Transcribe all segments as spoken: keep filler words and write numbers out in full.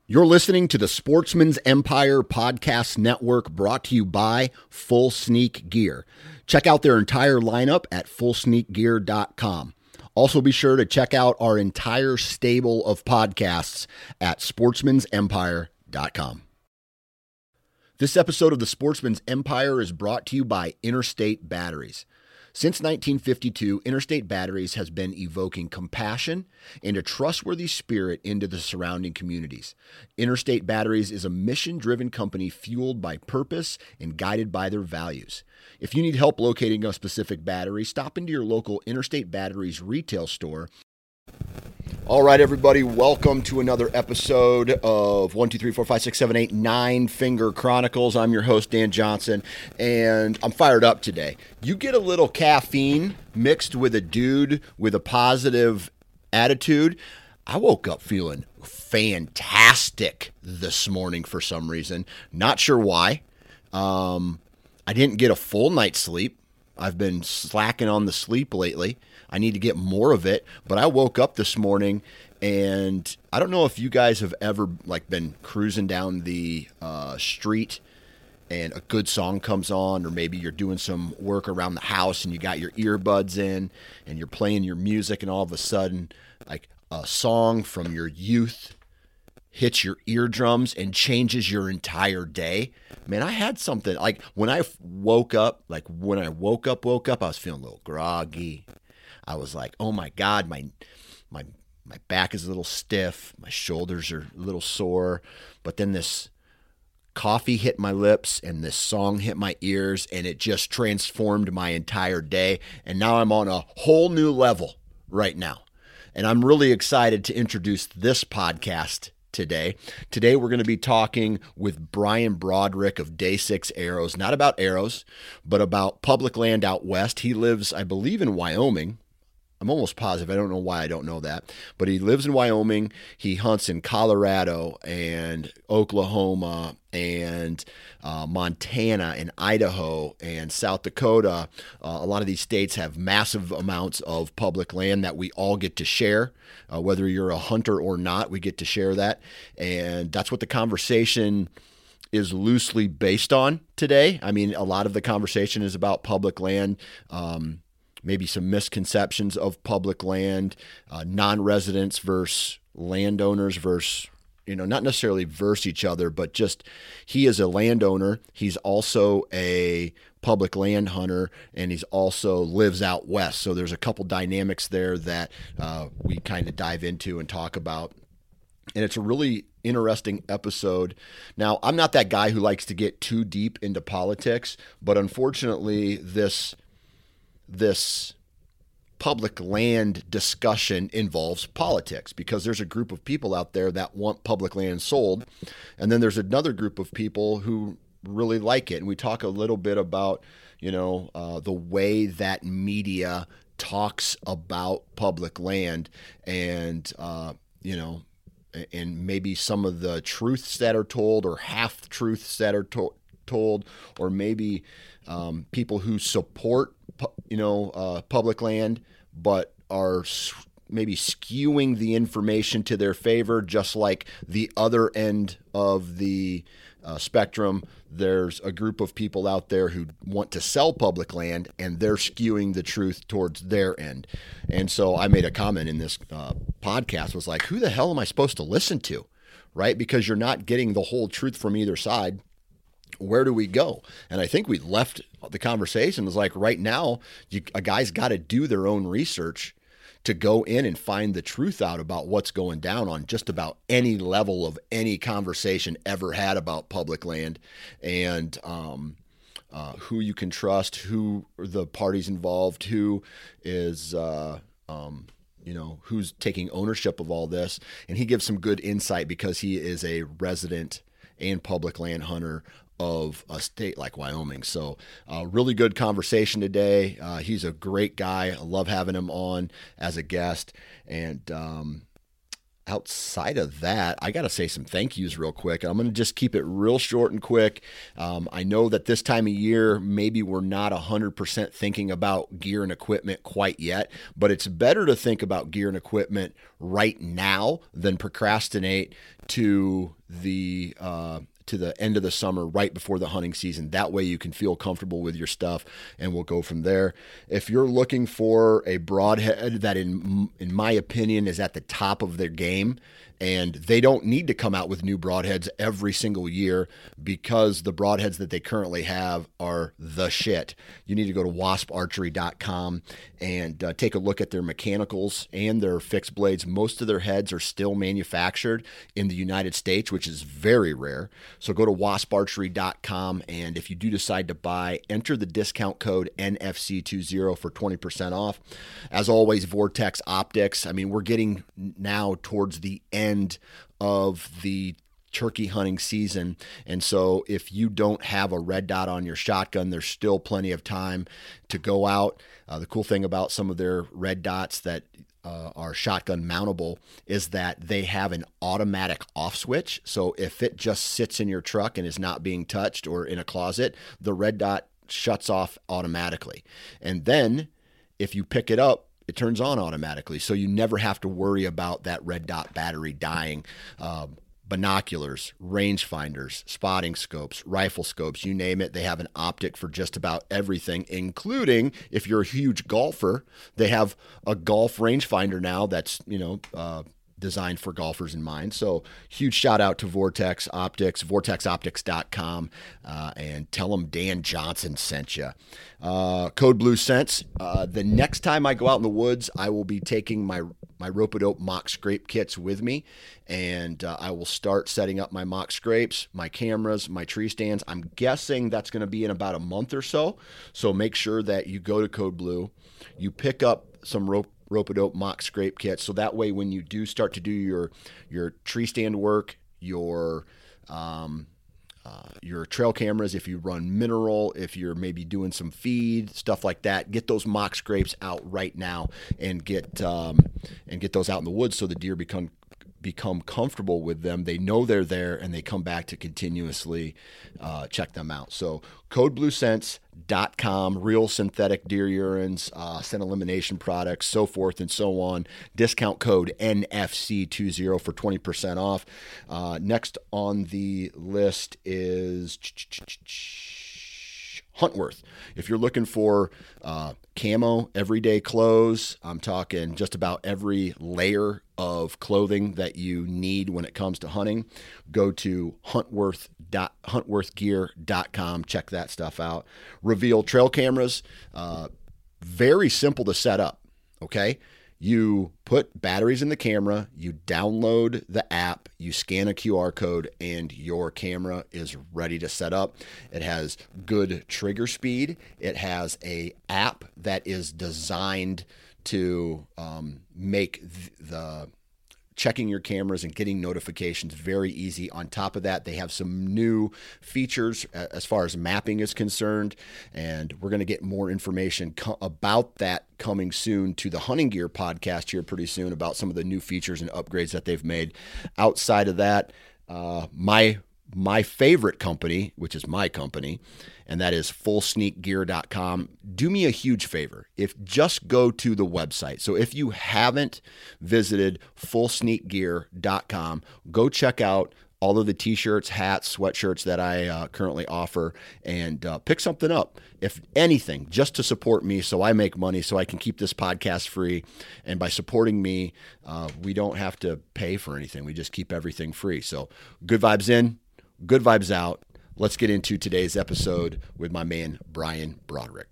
You're listening to the Sportsman's Empire Podcast Network, brought to you by Full Sneak Gear. Check out their entire lineup at full sneak gear dot com. Also be sure to check out our entire stable of podcasts at sportsmans empire dot com. This episode of the Sportsman's Empire is brought to you by Interstate Batteries. Since nineteen fifty-two, Interstate Batteries has been evoking compassion and a trustworthy spirit into the surrounding communities. Interstate Batteries is a mission-driven company fueled by purpose and guided by their values. If you need help locating a specific battery, stop into your local Interstate Batteries retail store. All right, everybody, welcome to another episode of one, two, three, four, five, six, seven, eight, Nine Finger Chronicles. I'm your host, Dan Johnson, and I'm fired up today. You get a little caffeine mixed with a dude with a positive attitude. I woke up feeling fantastic this morning for some reason. Not sure why. Um, I didn't get a full night's sleep. I've been slacking on the sleep lately. I need to get more of it, but I woke up this morning and I don't know if you guys have ever like been cruising down the uh, street and a good song comes on, or maybe you're doing some work around the house and you got your earbuds in and you're playing your music, and all of a sudden like a song from your youth hits your eardrums and changes your entire day. Man, I had something like when I woke up, like when I woke up, woke up, I was feeling a little groggy. I was like, oh my God, my my my back is a little stiff, my shoulders are a little sore. But then this coffee hit my lips and this song hit my ears, and it just transformed my entire day. And now I'm on a whole new level right now. And I'm really excited to introduce this podcast today. Today we're going to be talking with Brian Broderick of Day Six Arrows, not about arrows, but about public land out west. He lives, I believe, in Wyoming. I'm almost positive. I don't know why I don't know that. But he lives in Wyoming. He hunts in Colorado and Oklahoma and uh, Montana and Idaho and South Dakota. Uh, a lot of these states have massive amounts of public land that we all get to share. Uh, whether you're a hunter or not, we get to share that. And that's what the conversation is loosely based on today. I mean, a lot of the conversation is about public land, um, maybe some misconceptions of public land, uh, non-residents versus landowners versus, you know, not necessarily versus each other, but just he is a landowner. He's also a public land hunter, and he's also lives out west. So there's a couple dynamics there that uh, we kind of dive into and talk about. And it's a really interesting episode. Now, I'm not that guy who likes to get too deep into politics, but unfortunately, this this public land discussion involves politics, because there's a group of people out there that want public land sold, and then there's another group of people who really like it. And we talk a little bit about, you know, uh, the way that media talks about public land, and uh, you know, and maybe some of the truths that are told, or half truths that are to- told, or maybe um, people who support, you know, uh, public land, but are maybe skewing the information to their favor, just like the other end of the uh, spectrum. There's a group of people out there who want to sell public land, and they're skewing the truth towards their end. And so I made a comment in this uh, podcast, was like, who the hell am I supposed to listen to, right? Because you're not getting the whole truth from either side. Where do we go? And I think we left the conversation was like, right now, you, a guy's got to do their own research to go in and find the truth out about what's going down on just about any level of any conversation ever had about public land, and um, uh, who you can trust, who are the parties involved, who is, uh, um, you know, who's taking ownership of all this. And he gives some good insight because he is a resident and public land hunter of a state like Wyoming. So uh, really good conversation today. Uh, he's a great guy. I love having him on as a guest. And um, outside of that, I got to say some thank yous real quick. I'm going to just keep it real short and quick. Um, I know that this time of year, maybe we're not one hundred percent thinking about gear and equipment quite yet, but it's better to think about gear and equipment right now than procrastinate to the uh, to the end of the summer, right before the hunting season. That way you can feel comfortable with your stuff, and we'll go from there. If you're looking for a broadhead that, in in my opinion, is at the top of their game, and they don't need to come out with new broadheads every single year because the broadheads that they currently have are the shit, you need to go to wasp archery dot com and uh, take a look at their mechanicals and their fixed blades. Most of their heads are still manufactured in the United States, which is very rare. So go to wasp archery dot com, and if you do decide to buy, enter the discount code N F C twenty for twenty percent off. As always, Vortex Optics. I mean, we're getting now towards the end of the turkey hunting season, and so if you don't have a red dot on your shotgun, there's still plenty of time to go out. Uh, the cool thing about some of their red dots that uh, are shotgun mountable is that they have an automatic off switch. So if it just sits in your truck and is not being touched or in a closet, the red dot shuts off automatically. And then if you pick it up, it turns on automatically. So you never have to worry about that red dot battery dying. Um, binoculars, rangefinders, spotting scopes, rifle scopes, you name it. They have an optic for just about everything, including if you're a huge golfer, they have a golf rangefinder now that's, you know, uh, designed for golfers in mind. So huge shout out to Vortex Optics, vortex optics dot com, uh, and tell them Dan Johnson sent you. Uh, Code Blue Scents. Uh, the next time I go out in the woods, I will be taking my my Rope-A-Dope mock scrape kits with me, and uh, I will start setting up my mock scrapes, my cameras, my tree stands. I'm guessing that's going to be in about a month or so. So make sure that you go to Code Blue, you pick up some rope Rope-A-Dope mock scrape kits, so that way when you do start to do your your tree stand work, your um, uh, your trail cameras, if you run mineral, if you're maybe doing some feed, stuff like that, get those mock scrapes out right now and get um, and get those out in the woods so the deer become become comfortable with them. They know they're there, and they come back to continuously uh, check them out. So code blue scents dot com, real synthetic deer urines, uh, scent elimination products, so forth and so on. Discount code N F C twenty for twenty percent off. Uh, next on the list is Huntworth. If you're looking for uh, camo, everyday clothes, I'm talking just about every layer of clothing that you need when it comes to hunting, go to huntworth dot huntworth gear dot com. Check that stuff out. Reveal trail cameras, uh, very simple to set up. Okay, you put batteries in the camera, you download the app, you scan a Q R code, and your camera is ready to set up. It has good trigger speed. It has a app that is designed to um, make th- the checking your cameras and getting notifications very easy. On top of that, they have some new features as far as mapping is concerned, and we're going to get more information co- about that coming soon to the Hunting Gear podcast here pretty soon about some of the new features and upgrades that they've made. Outside of that, uh, my my favorite company, which is my company, and that is full sneak gear dot com. Do me a huge favor. If just go to the website. So if you haven't visited full sneak gear dot com, go check out all of the t-shirts, hats, sweatshirts that I uh, currently offer, and uh, pick something up. If anything, just to support me so I make money so I can keep this podcast free. And by supporting me, uh, we don't have to pay for anything. We just keep everything free. So good vibes in, good vibes out. Let's get into today's episode with my man, Brian Broderick.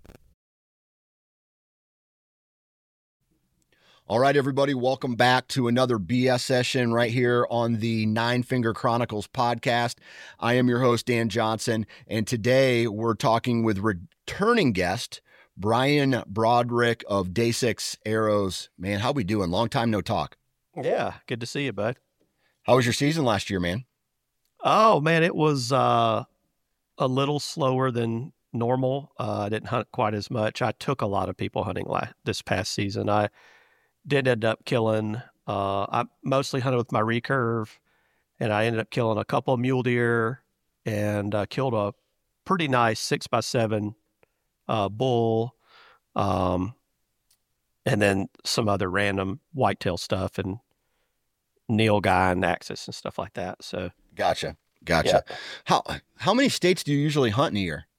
All right, everybody, welcome back to another B S session right here on the Nine Finger Chronicles podcast. I am your host, Dan Johnson, and today we're talking with returning guest, Brian Broderick of Day Six Arrows. Man, how we doing? Long time no talk. Yeah, good to see you, bud. How was your season last year, man? Oh, man, it was uh, a little slower than normal. Uh, I didn't hunt quite as much. I took a lot of people hunting last, this past season. I did end up killing Uh, I mostly hunted with my recurve, and I ended up killing a couple of mule deer and uh, killed a pretty nice six by seven uh, bull, um, and then some other random whitetail stuff and nilgai and axis and stuff like that. So Gotcha. Gotcha. yeah. How how many states do you usually hunt in a year?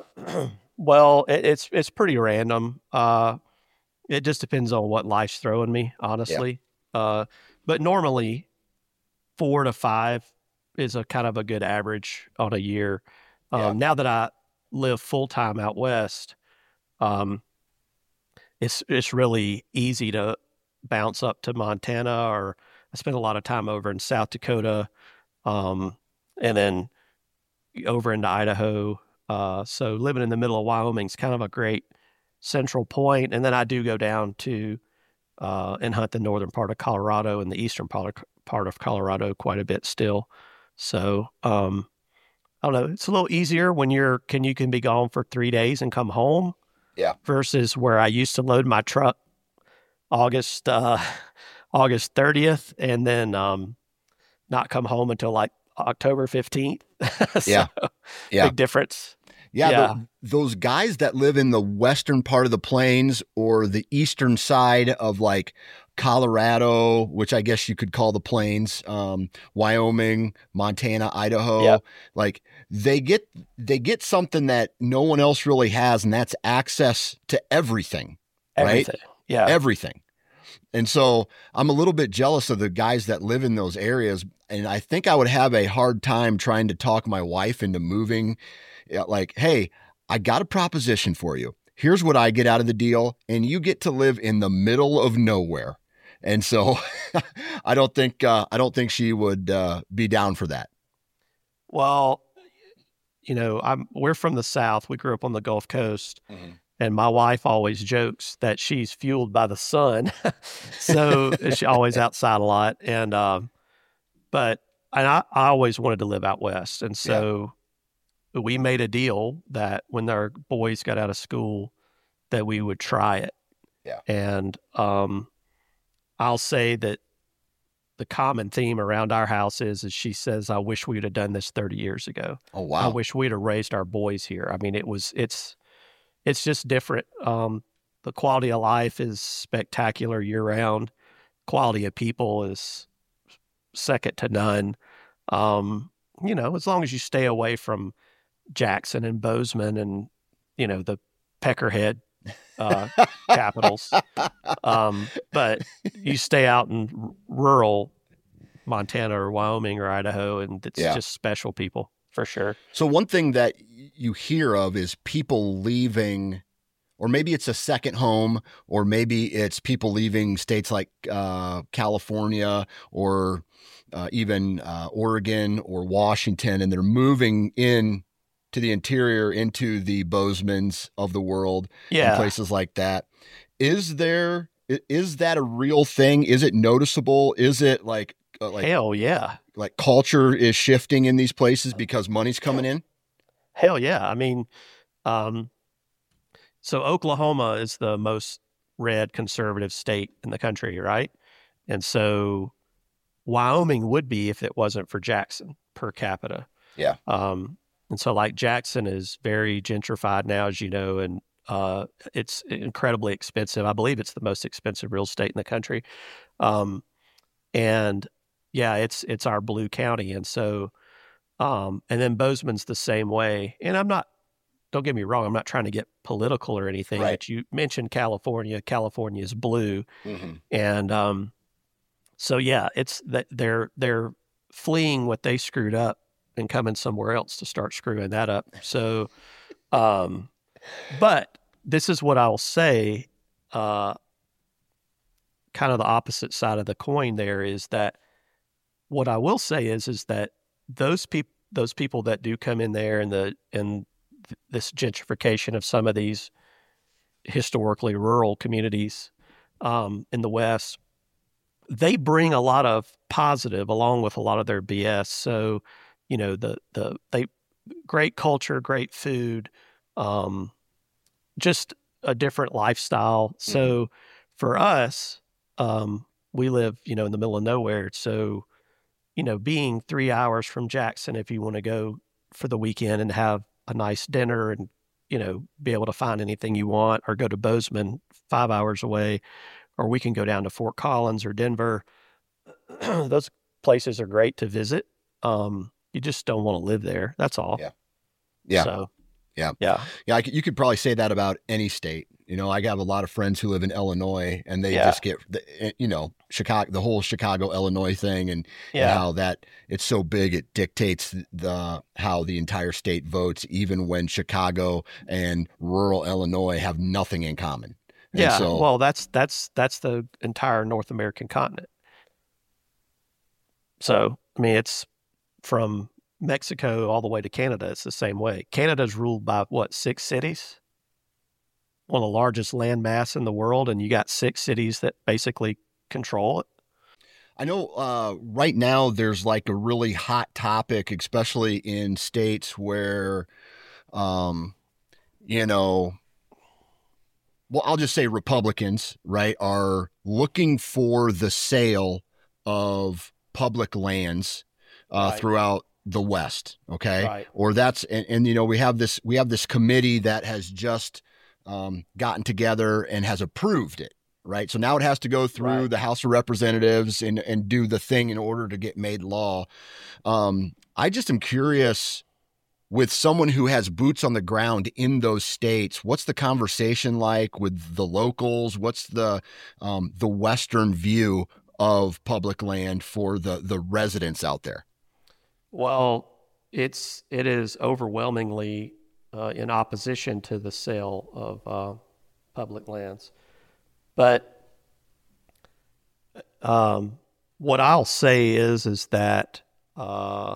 Well, it, it's it's pretty random. Uh, it just depends on what life's throwing me, honestly. Uh, but normally, four to five is a kind of a good average on a year. Um, Yeah. Now that I live full time out west, um, it's it's really easy to bounce up to Montana, or I spend a lot of time over in South Dakota, um, and then over into Idaho. Uh, so living in the middle of Wyoming is kind of a great central point. And then I do go down to uh, and hunt the northern part of Colorado and the eastern part of, part of Colorado quite a bit still. So um, I don't know. It's a little easier when you're can you can be gone for three days and come home. Yeah. Versus where I used to load my truck August uh, August thirtieth and then um, not come home until like October fifteenth. So, Yeah. Yeah. big difference. Yeah, Yeah. the- those guys that live in the western part of the plains or the eastern side of like Colorado, which I guess you could call the plains, um, Wyoming, Montana, Idaho, Yeah. like they get they get something that no one else really has, and that's access to everything, right? Everything. Yeah. Everything. And so I'm a little bit jealous of the guys that live in those areas. And I think I would have a hard time trying to talk my wife into moving. Yeah, like, hey, I got a proposition for you. Here's what I get out of the deal. And you get to live in the middle of nowhere. And so I don't think, uh, I don't think she would uh, be down for that. Well, you know, I'm we're from the South. We grew up on the Gulf Coast. Mhm. And my wife always jokes that she's fueled by the sun. So she's always outside a lot. And, um, but and I, I always wanted to live out west. And so we made a deal that when our boys got out of school, that we would try it. Yeah. And um, I'll say that the common theme around our house is, is she says, I wish we'd have done this thirty years ago. Oh, I wow. wish we'd have raised our boys here. I mean, it was, it's, it's just different. Um, the quality of life is spectacular year round. Quality of people is second to none. Um, you know, as long as you stay away from Jackson and Bozeman and, you know, the peckerhead uh, capitals. Um, but you stay out in r- rural Montana or Wyoming or Idaho, and it's Yeah. just special people for sure. So one thing that you hear of is people leaving, or maybe it's a second home, or maybe it's people leaving states like uh, California or uh, even uh, Oregon or Washington, and they're moving in to the interior, into the Bozeman's of the world, Yeah. and places like that. Is there, is that a real thing? Is it noticeable? Is it like, uh, like, Hell yeah. like culture is shifting in these places because money's coming in? Hell yeah. I mean, um, so Oklahoma is the most red conservative state in the country, right? And so Wyoming would be if it wasn't for Jackson per capita. Yeah. Um, and so like Jackson is very gentrified now, as you know, and uh, it's incredibly expensive. I believe it's the most expensive real estate in the country. Um, and yeah, it's it's our blue county. And so, um, and then Bozeman's the same way. And I'm not, don't get me wrong, I'm not trying to get political or anything, Right. but you mentioned California. California is blue. Mm-hmm. And um, so, yeah, it's that they're they're fleeing what they screwed up and coming somewhere else to start screwing that up. So, um, but this is what I'll say, uh, kind of the opposite side of the coin there is that what I will say is, is that those people, those people that do come in there and the, and th- this gentrification of some of these historically rural communities, um, in the West, they bring a lot of positive along with a lot of their B S. So, you know, the, the, they, great culture, great food, um, just a different lifestyle. So for us, um, we live, you know, in the middle of nowhere. So, you know, being three hours from Jackson, if you want to go for the weekend and have a nice dinner and, you know, be able to find anything you want, or go to Bozeman five hours away, or we can go down to Fort Collins or Denver. Those places are great to visit. Um, you just don't want to live there. That's all. Yeah. Yeah. So, yeah. Yeah. Yeah. I, you could probably say that about any state. You know, I have a lot of friends who live in Illinois, and they Yeah. just get, the, you know, Chicago, the whole Chicago, Illinois thing, and, Yeah. and how that it's so big, it dictates the, how the entire state votes, even when Chicago and rural Illinois have nothing in common. And Yeah. so, Well, that's, that's, that's the entire North American continent. So, I mean, it's from Mexico all the way to Canada. It's the same way. Canada's ruled by what, six cities? One of the largest land mass in the world, and you got six cities that basically control it. I know uh, right now there's like a really hot topic, especially in states where, um, you know, well, I'll just say Republicans, right, are looking for the sale of public lands uh, Right. throughout the West. Okay. Right. Or that's, and, and, you know, we have this, we have this committee that has just um, gotten together and has approved it. Right. So now it has to go through Right. the House of Representatives and, and do the thing in order to get made law. Um, I just am curious, with someone who has boots on the ground in those states, what's the conversation like with the locals? What's the, um, the Western view of public land for the, the residents out there? Well, it's it is overwhelmingly uh, in opposition to the sale of uh, public lands. But um, what I'll say is is that uh,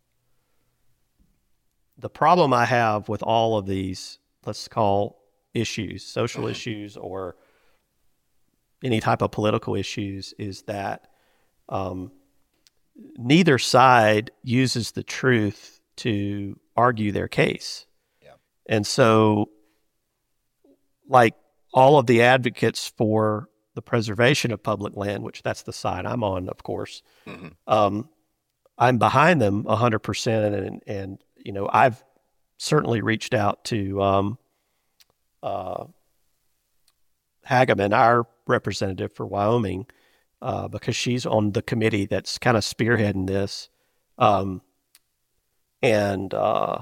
the problem I have with all of these, let's call issues, social issues, or any type of political issues, is that um, neither side uses the truth to argue their case. Yeah. And so, like all of the advocates for the preservation of public land, which that's the side I'm on, of course, Mm-hmm. um, I'm behind them one hundred percent. And, and, you know, I've certainly reached out to um, uh, Hageman, our representative for Wyoming, uh, because she's on the committee that's kind of spearheading this. Um, and uh,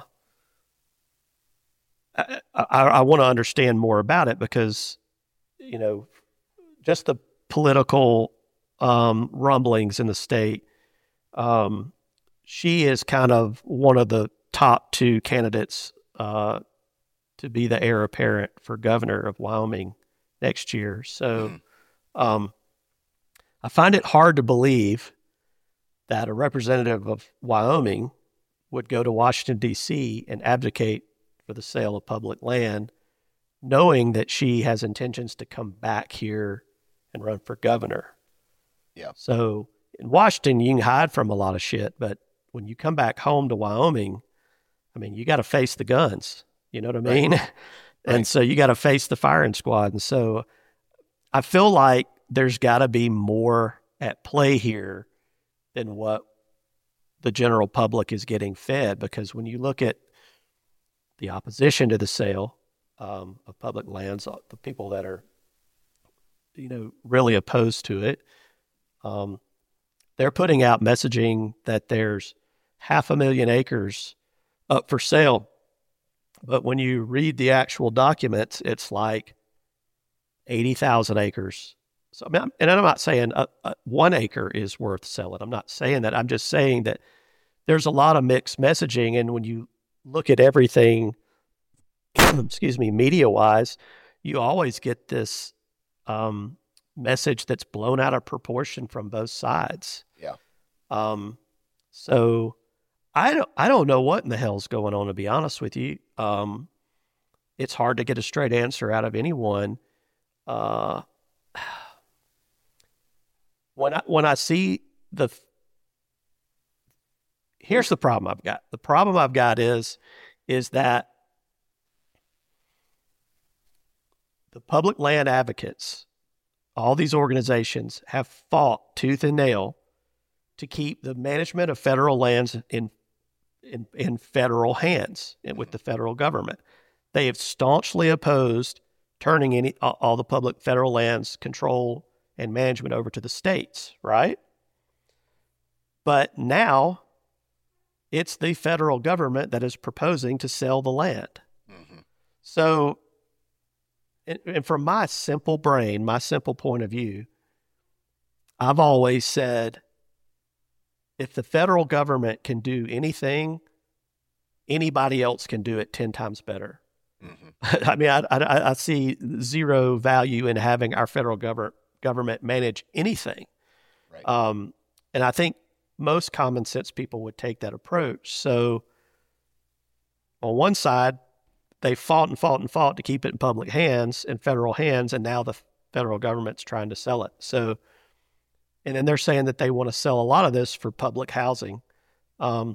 I, I, I want to understand more about it because, you know, just the political um, rumblings in the state. Um, she is kind of one of the top two candidates uh, to be the heir apparent for governor of Wyoming next year. So um, I find it hard to believe that a representative of Wyoming would go to Washington, D C and advocate for the sale of public land, knowing that she has intentions to come back here and run for governor. Yeah. So in Washington, you can hide from a lot of shit, but when you come back home to Wyoming, I mean, you got to face the guns. You know what I mean? Right. And Right. so you got to face the firing squad. And so I feel like there's got to be more at play here than what the general public is getting fed. Because when you look at the opposition to the sale um, of public lands, the people that are, you know, really opposed to it, um, they're putting out messaging that there's half a million acres up for sale. But when you read the actual documents, it's like eighty thousand acres. So, I mean, I'm- and I'm not saying a, a, one acre is worth selling. I'm not saying that. I'm just saying that there's a lot of mixed messaging. And when you look at everything, excuse me, media-wise, you always get this um, message that's blown out of proportion from both sides. Yeah. Um, so I don't, I don't know what in the hell's going on, to be honest with you. Um, it's hard to get a straight answer out of anyone. Uh, when I, when I see the, here's the problem I've got. The problem I've got is, is that the public land advocates all these organizations have fought tooth and nail to keep the management of federal lands in in, in federal hands and with the federal government. They have staunchly opposed turning any all the public federal lands control and management over to the states, right? But now it's the federal government that is proposing to sell the land. Mm-hmm. So, and, and from my simple brain, my simple point of view, I've always said, if the federal government can do anything, anybody else can do it ten times better. Mm-hmm. I mean, I, I, I see zero value in having our federal government government manage anything. Right. Um, and I think most common sense people would take that approach. So on one side, they fought and fought and fought to keep it in public hands, in federal hands, and now the federal government's trying to sell it. So, and then they're saying that they want to sell a lot of this for public housing, um,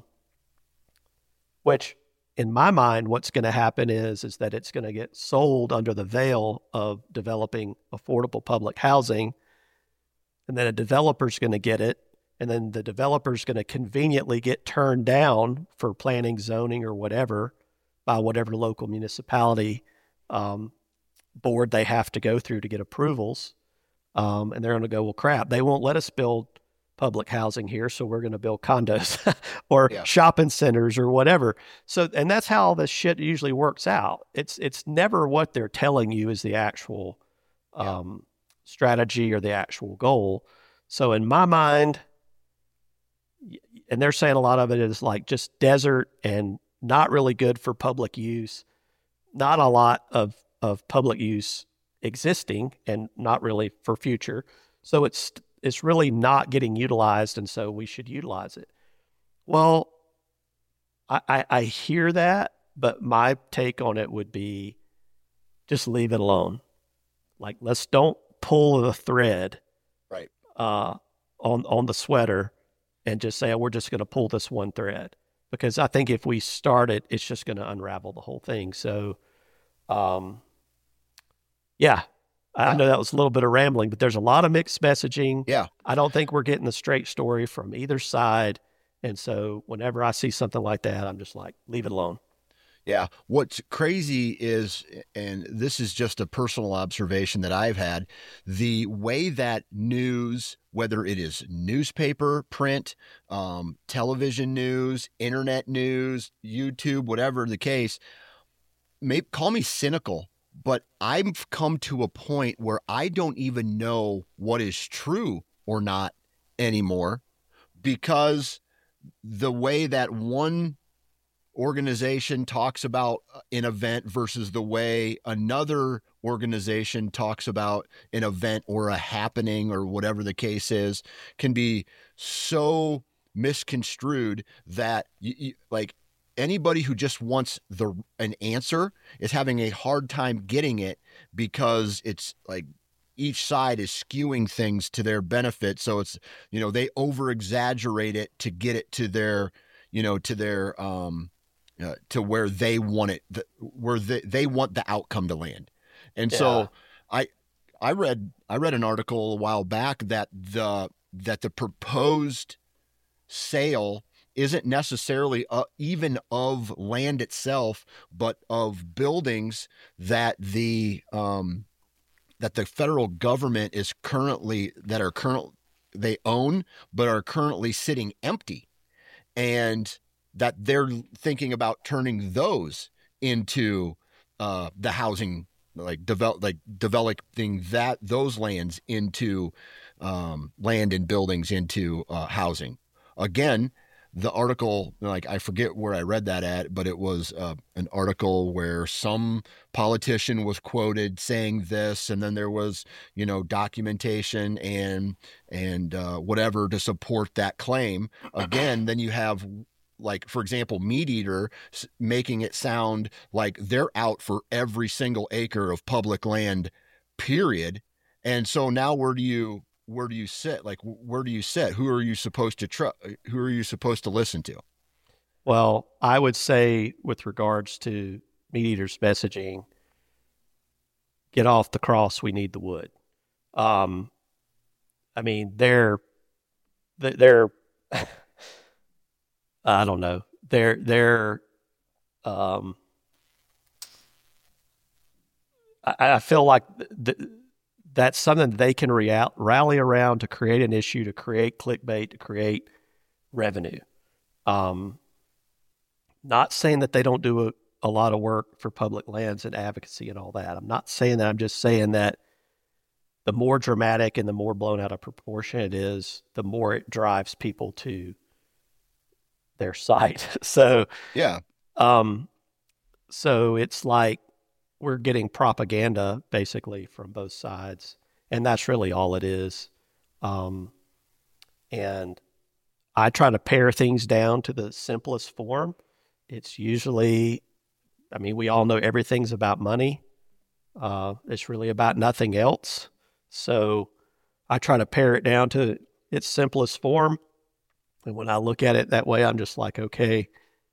which in my mind, what's going to happen is, is that it's going to get sold under the veil of developing affordable public housing. And then a developer's going to get it. And then the developer's going to conveniently get turned down for planning, zoning, or whatever by whatever local municipality um, board they have to go through to get approvals. Um, and they're going to go, well, crap, they won't let us build public housing here, so we're going to build condos or yeah. shopping centers or whatever. So, and that's how this shit usually works out. It's it's never what they're telling you is the actual um, yeah. strategy or the actual goal. So in my mind, and they're saying a lot of it is like just desert and not really good for public use, not a lot of, of public use existing and not really for future. So it's it's really not getting utilized, and so we should utilize it. Well, I, I, I hear that, but my take on it would be just leave it alone. Like, let's don't pull the thread right uh, on on the sweater and just say, oh, we're just going to pull this one thread. Because I think if we start it, it's just going to unravel the whole thing. So, um, yeah. I know that was a little bit of rambling, but there's a lot of mixed messaging. Yeah. I don't think we're getting the straight story from either side. And so whenever I see something like that, I'm just like, leave it alone. Yeah. What's crazy is, and this is just a personal observation that I've had, the way that news, whether it is newspaper, print, um, television news, internet news, YouTube, whatever the case, may call me cynical, but I've come to a point where I don't even know what is true or not anymore, because the way that one organization talks about an event versus the way another organization talks about an event or a happening or whatever the case is can be so misconstrued that you, you, like anybody who just wants the an answer is having a hard time getting it, because it's like each side is skewing things to their benefit. So it's, you know, they over exaggerate it to get it to their, you know, to their, um, uh, to where they want it, the, where they, they want the outcome to land. And yeah. so I, I read, I read an article a while back that the, that the proposed sale isn't necessarily uh, even of land itself, but of buildings that the, um, that the federal government is currently, that are current, they own, but are currently sitting empty, and that they're thinking about turning those into uh, the housing, like develop, like developing that those lands into um, land and buildings into uh, housing. Again, the article, like I forget where I read that at, but it was uh, an article where some politician was quoted saying this, and then there was, you know, documentation and and uh, whatever to support that claim. Again, then you have, like, for example, Meat Eater making it sound like they're out for every single acre of public land, period. And so now where do you where do you sit? Like, where do you sit? Who are you supposed to trust? Who are you supposed to listen to? Well, I would say with regards to Meat Eater's messaging, get off the cross. We need the wood. Um, I mean, they're, they're, I don't know, they're, they're, um, I, I feel like th- that's something they can real- rally around to create an issue, to create clickbait, to create revenue. Um, not saying that they don't do a, a lot of work for public lands and advocacy and all that. I'm not saying that. I'm just saying that the more dramatic and the more blown out of proportion it is, the more it drives people to their site. So, Yeah. Um, so it's like we're getting propaganda basically from both sides, and that's really all it is. Um, and I try to pare things down to the simplest form. It's usually, I mean, we all know everything's about money. Uh, it's really about nothing else. So I try to pare it down to its simplest form. And when I look at it that way, I'm just like, okay,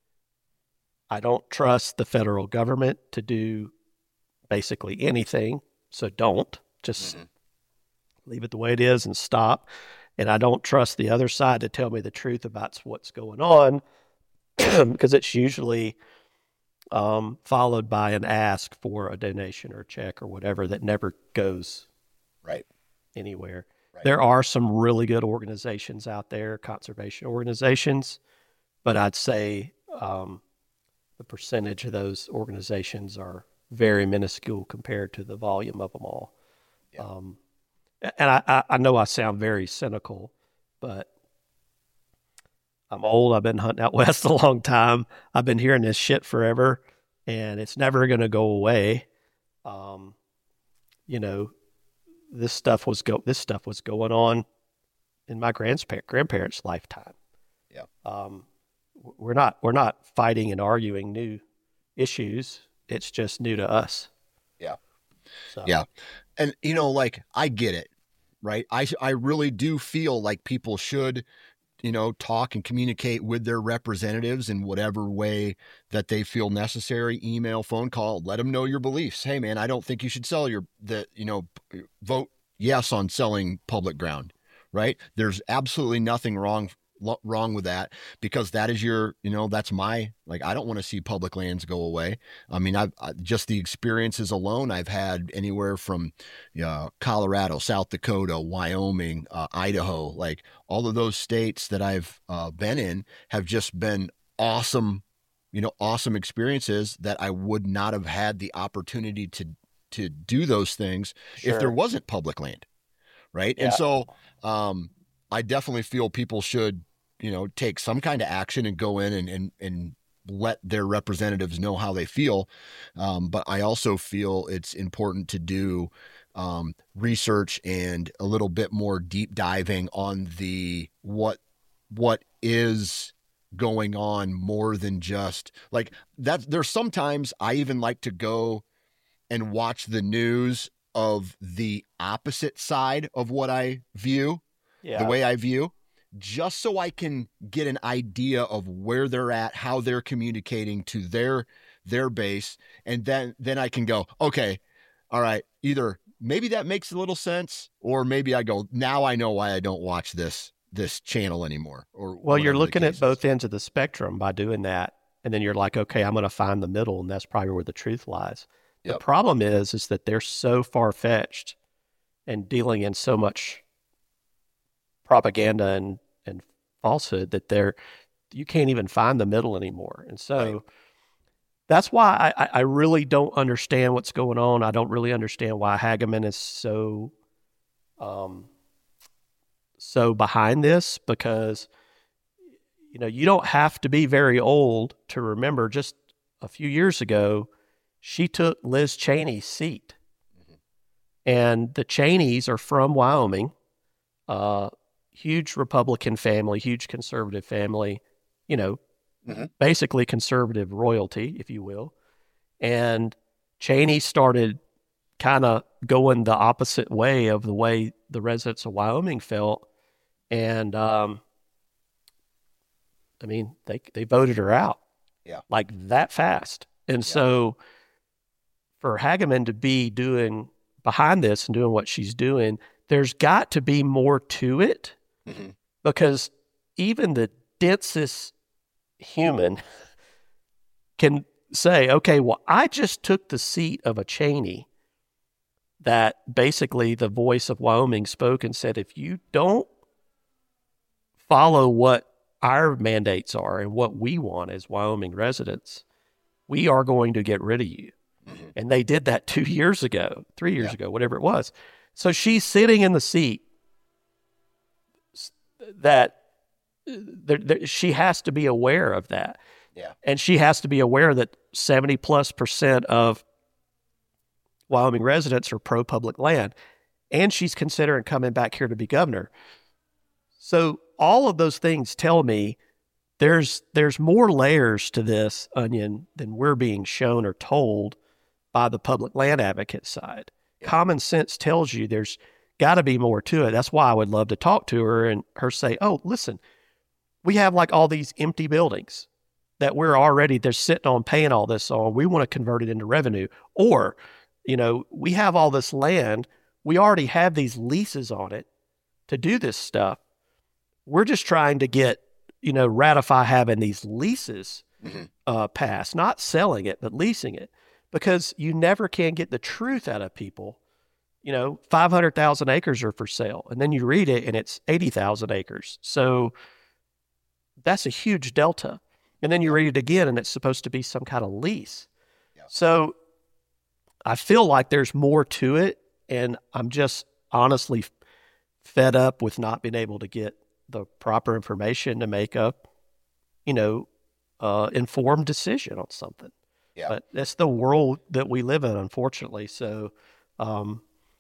I don't trust the federal government to do basically anything. So don't just mm-hmm. leave it the way it is and stop. And I don't trust the other side to tell me the truth about what's going on because it's usually um, followed by an ask for a donation or a check or whatever that never goes right anywhere. Right. There are some really good organizations out there, conservation organizations, but I'd say um, the percentage of those organizations are very minuscule compared to the volume of them all. Yeah. Um, and I, I know I sound very cynical, but I'm old. I've been hunting out west a long time. I've been hearing this shit forever, and it's never going to go away. Um, you know, this stuff was go. This stuff was going on in my grandparents' grandparents' lifetime. Yeah. Um, we're not we're not fighting and arguing new issues. It's just new to us. Yeah. So. Yeah. And, you know, like, I get it, right? I, I really do feel like people should, you know, talk and communicate with their representatives in whatever way that they feel necessary. Email, phone call, let them know your beliefs. Hey, man, I don't think you should sell your, the, you know, vote yes on selling public ground, right? There's absolutely nothing wrong wrong with that, because that is your, you know, that's my, like, I don't want to see public lands go away. I mean, I've I, just the experiences alone I've had anywhere from uh, Colorado, South Dakota, Wyoming, uh, Idaho, like all of those states that I've uh, been in have just been awesome, you know, awesome experiences that I would not have had the opportunity to, to do those things sure. if there wasn't public land. Right. Yeah. And so um, I definitely feel people should, you know, take some kind of action and go in and, and, and let their representatives know how they feel. Um, but I also feel it's important to do um, research and a little bit more deep diving on the, what, what is going on more than just like that. There's sometimes I even like to go and watch the news of the opposite side of what I view, yeah. the way I view, just so I can get an idea of where they're at, how they're communicating to their, their base. And then, then I can go, okay, all right, either maybe that makes a little sense, or maybe I go, now I know why I don't watch this, this channel anymore. Or well, you're looking at both ends of the spectrum by doing that. And then you're like, okay, I'm going to find the middle. And that's probably where the truth lies. Yep. The problem is, is that they're so far-fetched and dealing in so much propaganda and, and falsehood that they're, you can't even find the middle anymore. And so right. that's why I, I really don't understand what's going on. I don't really understand why Hageman is so, um, so behind this, because, you know, you don't have to be very old to remember just a few years ago, she took Liz Cheney's seat. Mm-hmm. And the Cheneys are from Wyoming, uh, huge Republican family, huge conservative family, you know, mm-hmm. basically conservative royalty, if you will. And Cheney started kind of going the opposite way of the way the residents of Wyoming felt. And, um, I mean, they they voted her out. Yeah. Like that fast. And yeah. so for Hageman to be doing behind this and doing what she's doing, there's got to be more to it Mm-hmm. because even the densest human can say, okay, well, I just took the seat of a Cheney that basically the voice of Wyoming spoke and said, if you don't follow what our mandates are and what we want as Wyoming residents, we are going to get rid of you. Mm-hmm. And they did that two years ago, three years yeah. ago, whatever it was. So she's sitting in the seat that there, there, she has to be aware of that. Yeah. And she has to be aware that seventy plus percent of Wyoming residents are pro public land. And she's considering coming back here to be governor. So all of those things tell me there's there's more layers to this onion than we're being shown or told by the public land advocate side. Yeah. Common sense tells you there's got to be more to it. That's why I would love to talk to her and her say, oh, listen, we have like all these empty buildings that we're already, they're sitting on paying all this on. We want to convert it into revenue. Or, you know, we have all this land. We already have these leases on it to do this stuff. We're just trying to get, you know, ratify having these leases mm-hmm. uh, passed, not selling it, but leasing it, because you never can get the truth out of people. You know, five hundred thousand acres are for sale, and then you read it and it's eighty thousand acres. So that's a huge delta. And then you read it again and it's supposed to be some kind of lease. Yeah. So I feel like there's more to it, and I'm just honestly fed up with not being able to get the proper information to make a, you know, uh, informed decision on something. Yeah. But that's the world that we live in, unfortunately. So um,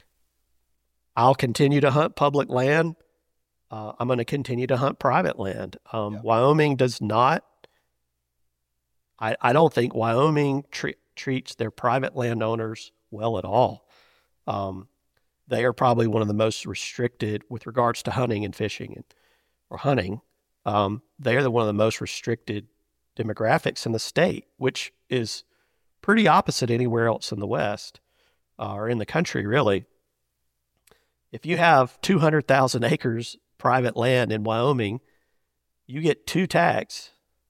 I'll continue to hunt public land. Uh, I'm going to continue to hunt private land. Um, yeah. Wyoming does not, I, I don't think Wyoming tre- treats their private landowners well at all. Um, they are probably one of the most restricted with regards to hunting and fishing and or hunting. Um, they are the, one of the most restricted demographics in the state, which is pretty opposite anywhere else in the West uh, or in the country, really. If you have two hundred thousand acres private land in Wyoming, you get two tags.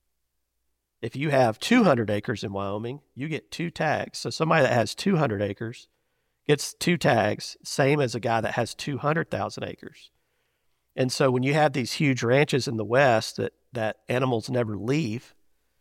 If you have two hundred acres in Wyoming, you get two tags. So somebody that has two hundred acres gets two tags, same as a guy that has two hundred thousand acres. And so when you have these huge ranches in the West that, that animals never leave,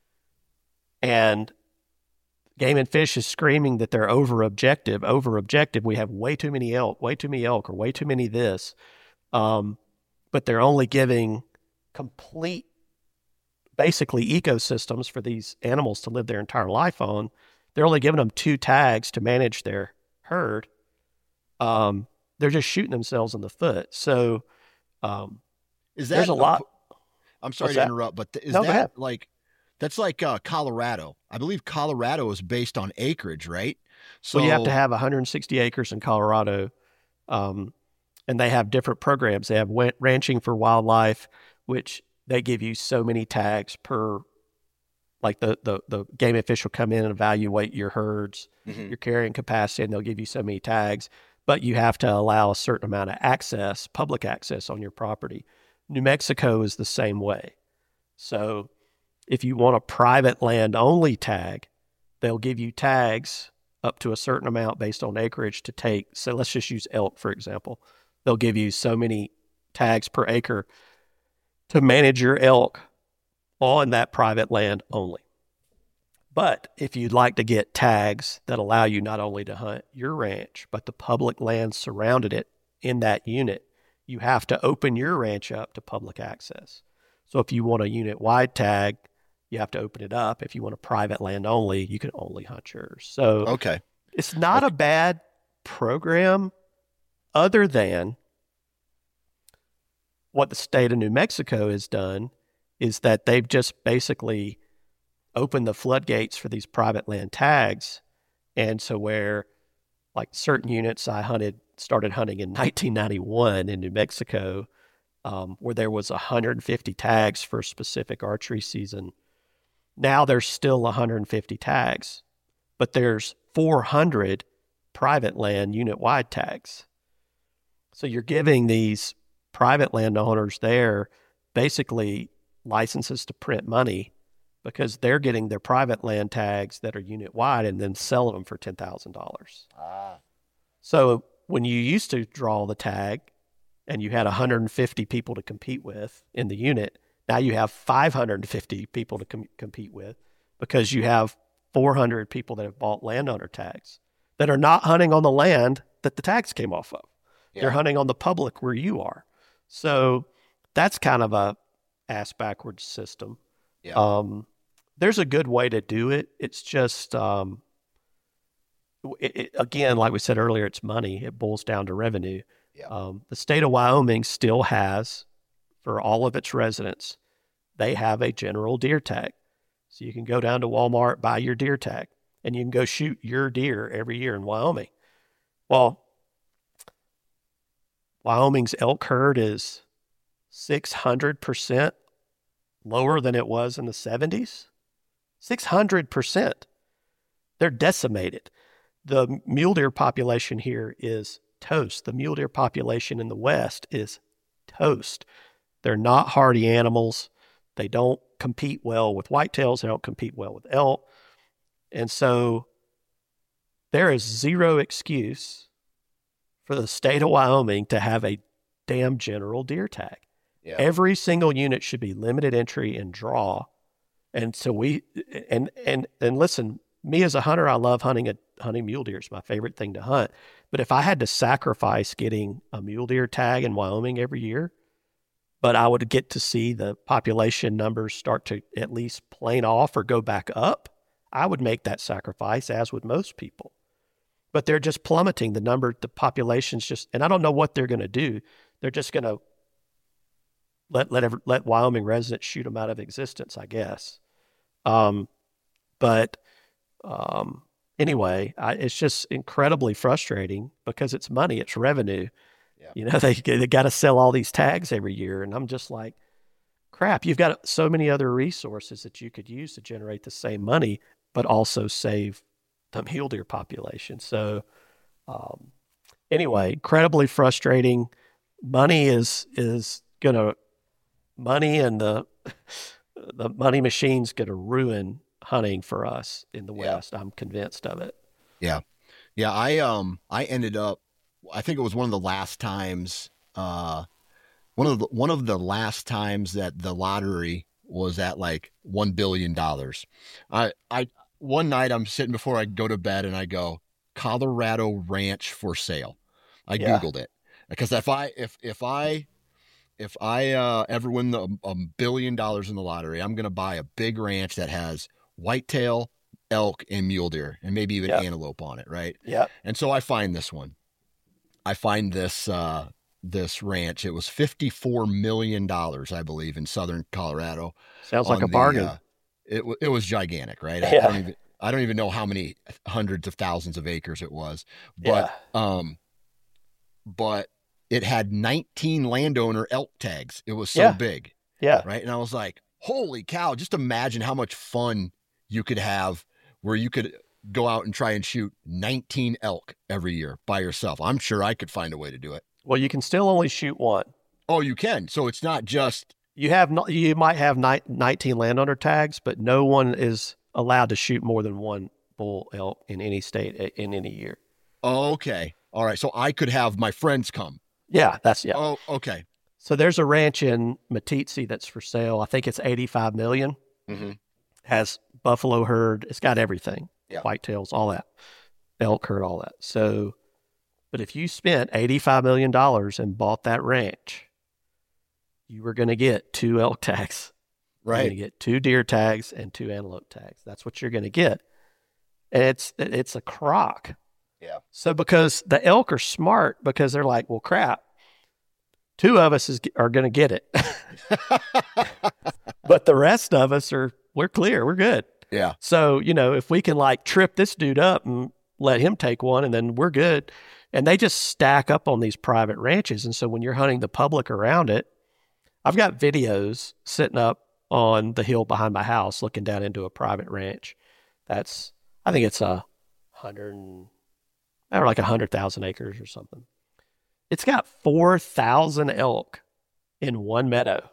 and Game and Fish is screaming that they're over objective, over objective, we have way too many elk, way too many elk, or way too many this, um, but they're only giving complete, basically ecosystems for these animals to live their entire life on. They're only giving them two tags to manage their herd. Um, they're just shooting themselves in the foot. So um, is that there's a lot. I'm sorry What's to that? interrupt, but th- is No, that like, that's like uh, Colorado. I believe Colorado is based on acreage, right? So well, you have to have one hundred sixty acres in Colorado. Um, and they have different programs. They have Ranching for Wildlife, which they give you so many tags per, like the, the, the Game and Fish will come in and evaluate your herds, mm-hmm. your carrying capacity, and they'll give you so many tags, but you have to allow a certain amount of access, public access on your property. New Mexico is the same way. So if you want a private land only tag, they'll give you tags up to a certain amount based on acreage to take. So let's just use elk, for example. They'll give you so many tags per acre to manage your elk on that private land only. But if you'd like to get tags that allow you not only to hunt your ranch, but the public land surrounded it in that unit, you have to open your ranch up to public access. So if you want a unit-wide tag, you have to open it up. If you want a private land only, you can only hunt yours. So okay, it's not okay. a bad program, other than what the state of New Mexico has done is that they've just basically opened the floodgates for these private land tags. And so where like certain units I hunted, started hunting in nineteen ninety-one in New Mexico, um, where there was one hundred fifty tags for a specific archery season. Now there's still one hundred fifty tags, but there's four hundred private land unit-wide tags. So you're giving these private landowners there basically licenses to print money because they're getting their private land tags that are unit wide and then selling them for ten thousand dollars. Ah. So when you used to draw the tag and you had one hundred fifty people to compete with in the unit, now you have five hundred fifty people to com- compete with because you have four hundred people that have bought landowner tags that are not hunting on the land that the tags came off of. Yeah. They're hunting on the public where you are. So that's kind of a ass backwards system. Yeah. Um, there's a good way to do it. It's just, um, it, it, again, like we said earlier, it's money. It boils down to revenue. Yeah. Um, the state of Wyoming still has, for all of its residents, they have a general deer tag. So you can go down to Walmart, buy your deer tag, and you can go shoot your deer every year in Wyoming. Well, Wyoming's elk herd is six hundred percent lower than it was in the seventies. six hundred percent. They're decimated. The mule deer population here is toast. The mule deer population in the West is toast. They're not hardy animals. They don't compete well with whitetails. They don't compete well with elk. And so there is zero excuse for the state of Wyoming to have a damn general deer tag. Yeah. Every single unit should be limited entry and draw. And so we, and, and, and listen, me as a hunter, I love hunting a hunting mule deer. It's my favorite thing to hunt. But if I had to sacrifice getting a mule deer tag in Wyoming every year, but I would get to see the population numbers start to at least plane off or go back up, I would make that sacrifice, as would most people. But they're just plummeting. The number, the population's just, and I don't know what they're going to do. They're just going to let let every, let Wyoming residents shoot them out of existence, I guess. Um, but um, anyway, I, it's just incredibly frustrating because it's money, it's revenue. Yeah. You know, they they got to sell all these tags every year, and I'm just like, crap. You've got so many other resources that you could use to generate the same money, but also save the mule deer population. So, um, anyway, incredibly frustrating. Money is is gonna money and the the money machine's gonna ruin hunting for us in the yeah. West. I'm convinced of it. Yeah, yeah. I um I ended up. I think it was one of the last times. Uh, one of the one of the last times that the lottery was at like one billion dollars. I I. One night I'm sitting before I go to bed and I go, Colorado ranch for sale. I yeah. Googled it because if I, if, if I, if I uh, ever win the, a billion dollars in the lottery, I'm going to buy a big ranch that has whitetail, elk, and mule deer, and maybe even yep. antelope on it. Right. Yeah. And so I find this one, I find this, uh, this ranch. It was fifty-four million dollars, I believe, in Southern Colorado. Sounds like a the, bargain. Uh, It it was gigantic, right? I, yeah. I don't even I don't even know how many hundreds of thousands of acres it was, but yeah. um, but it had nineteen landowner elk tags. It was so yeah. big, yeah, right. And I was like, holy cow! Just imagine how much fun you could have where you could go out and try and shoot nineteen elk every year by yourself. I'm sure I could find a way to do it. Well, you can still only shoot one. Oh, you can. So it's not just. You have not, you might have nineteen landowner tags, but no one is allowed to shoot more than one bull elk in any state in any year. Oh, okay. All right. So I could have my friends come. Yeah, that's yeah. Oh, okay. So there's a ranch in Meeteetse that's for sale. I think it's eighty-five million. Mm-hmm. Has buffalo herd. It's got everything. Yeah. Whitetails, all that. Elk herd, all that. So, but if you spent eighty-five million dollars and bought that ranch, you were going to get two elk tags. Right. You're going to get two deer tags and two antelope tags. That's what you're going to get. And it's, it's a crock. Yeah. So because the elk are smart because they're like, well, crap, two of us is, are going to get it. But the rest of us are, we're clear. We're good. Yeah. So, you know, if we can like trip this dude up and let him take one and then we're good. And they just stack up on these private ranches. And so when you're hunting the public around it, I've got videos sitting up on the hill behind my house looking down into a private ranch. That's, I think it's a hundred, or like a hundred thousand acres or something. It's got four thousand elk in one meadow.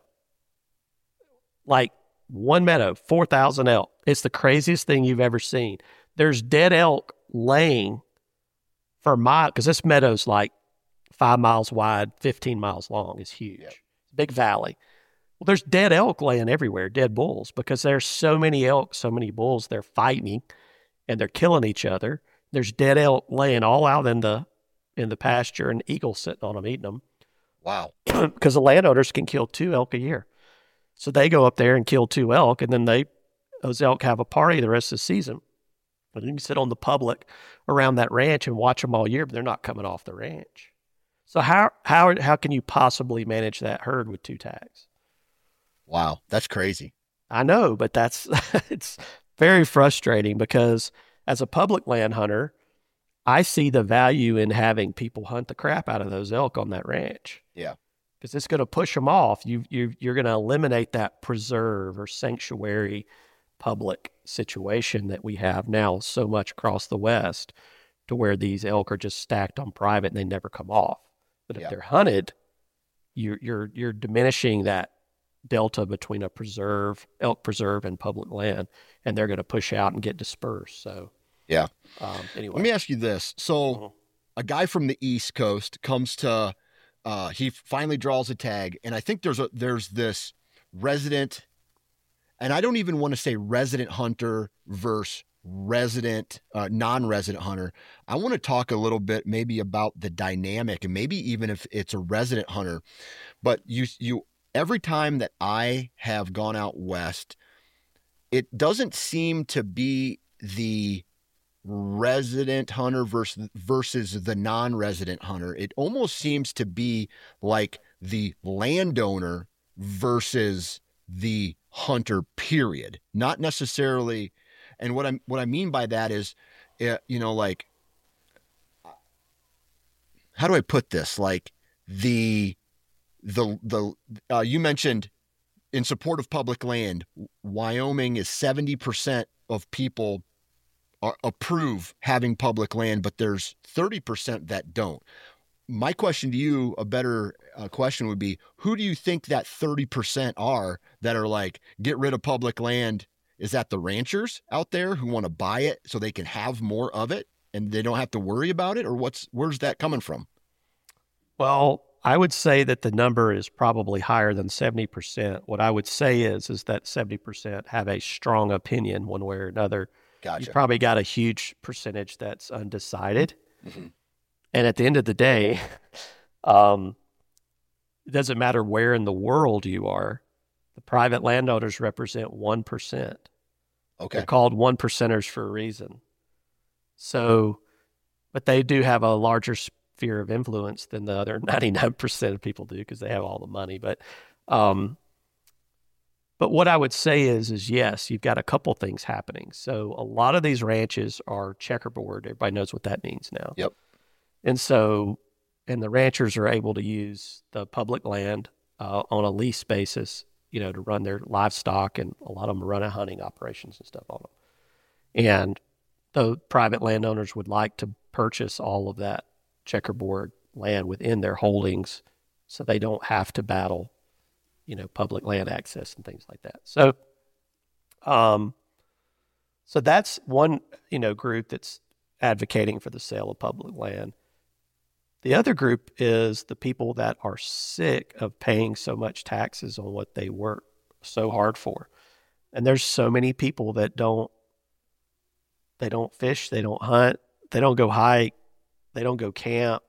Like one meadow, four thousand elk. It's the craziest thing you've ever seen. There's dead elk laying for miles, because this meadow's like five miles wide, fifteen miles long. It's huge. Yep. Big valley. Well, there's dead elk laying everywhere, dead bulls, because there's so many elk, so many bulls, they're fighting and they're killing each other. There's dead elk laying all out in the in the pasture and eagles sitting on them, eating them. Wow. Because the landowners can kill two elk a year. So they go up there and kill two elk, and then they those elk have a party the rest of the season. But you can sit on the public around that ranch and watch them all year, but they're not coming off the ranch. So how how how can you possibly manage that herd with two tags? Wow, that's crazy. I know, but that's it's very frustrating, because as a public land hunter, I see the value in having people hunt the crap out of those elk on that ranch. Yeah. Because it's going to push them off. You, you, you're going to eliminate that preserve or sanctuary public situation that we have now so much across the West, to where these elk are just stacked on private and they never come off. But if yeah. they're hunted, you're, you're, you're diminishing that delta between a preserve, elk preserve, and public land, and they're going to push out and get dispersed. So, yeah. Um, anyway, let me ask you this. So mm-hmm. a guy from the East Coast comes to, uh, he finally draws a tag, and I think there's a, there's this resident, and I don't even want to say resident hunter versus resident, uh, non-resident hunter. I want to talk a little bit maybe about the dynamic, and maybe even if it's a resident hunter, but you, you, every time that I have gone out west, it doesn't seem to be the resident hunter versus versus the non-resident hunter. It almost seems to be like the landowner versus the hunter, period. Not necessarily. And what I'm what I mean by that is, uh, you know, like, how do I put this? Like the the the uh, you mentioned in support of public land, Wyoming is seventy percent of people are, approve having public land, but there's thirty percent that don't. My question to you, a better uh, question would be, who do you think that thirty percent are that are like, get rid of public land? Is that the ranchers out there who want to buy it so they can have more of it and they don't have to worry about it? Or what's, where's that coming from? Well, I would say that the number is probably higher than seventy percent. What I would say is, is that seventy percent have a strong opinion one way or another. Gotcha. You've probably got a huge percentage that's undecided. Mm-hmm. And at the end of the day, um, it doesn't matter where in the world you are. The private landowners represent one percent. Okay. They're called one percenters for a reason. So, but they do have a larger sphere of influence than the other ninety-nine percent of people do, because they have all the money. But, um, but what I would say is, is yes, you've got a couple things happening. So a lot of these ranches are checkerboard. Everybody knows what that means now. Yep. And so, and the ranchers are able to use the public land uh, on a lease basis, you know, to run their livestock, and a lot of them run a hunting operations and stuff on them. And the private landowners would like to purchase all of that checkerboard land within their holdings, so they don't have to battle, you know, public land access and things like that. So, um, so that's one, you know, group that's advocating for the sale of public land. The other group is the people that are sick of paying so much taxes on what they work so hard for. And there's so many people that don't, they don't fish, they don't hunt, they don't go hike, they don't go camp.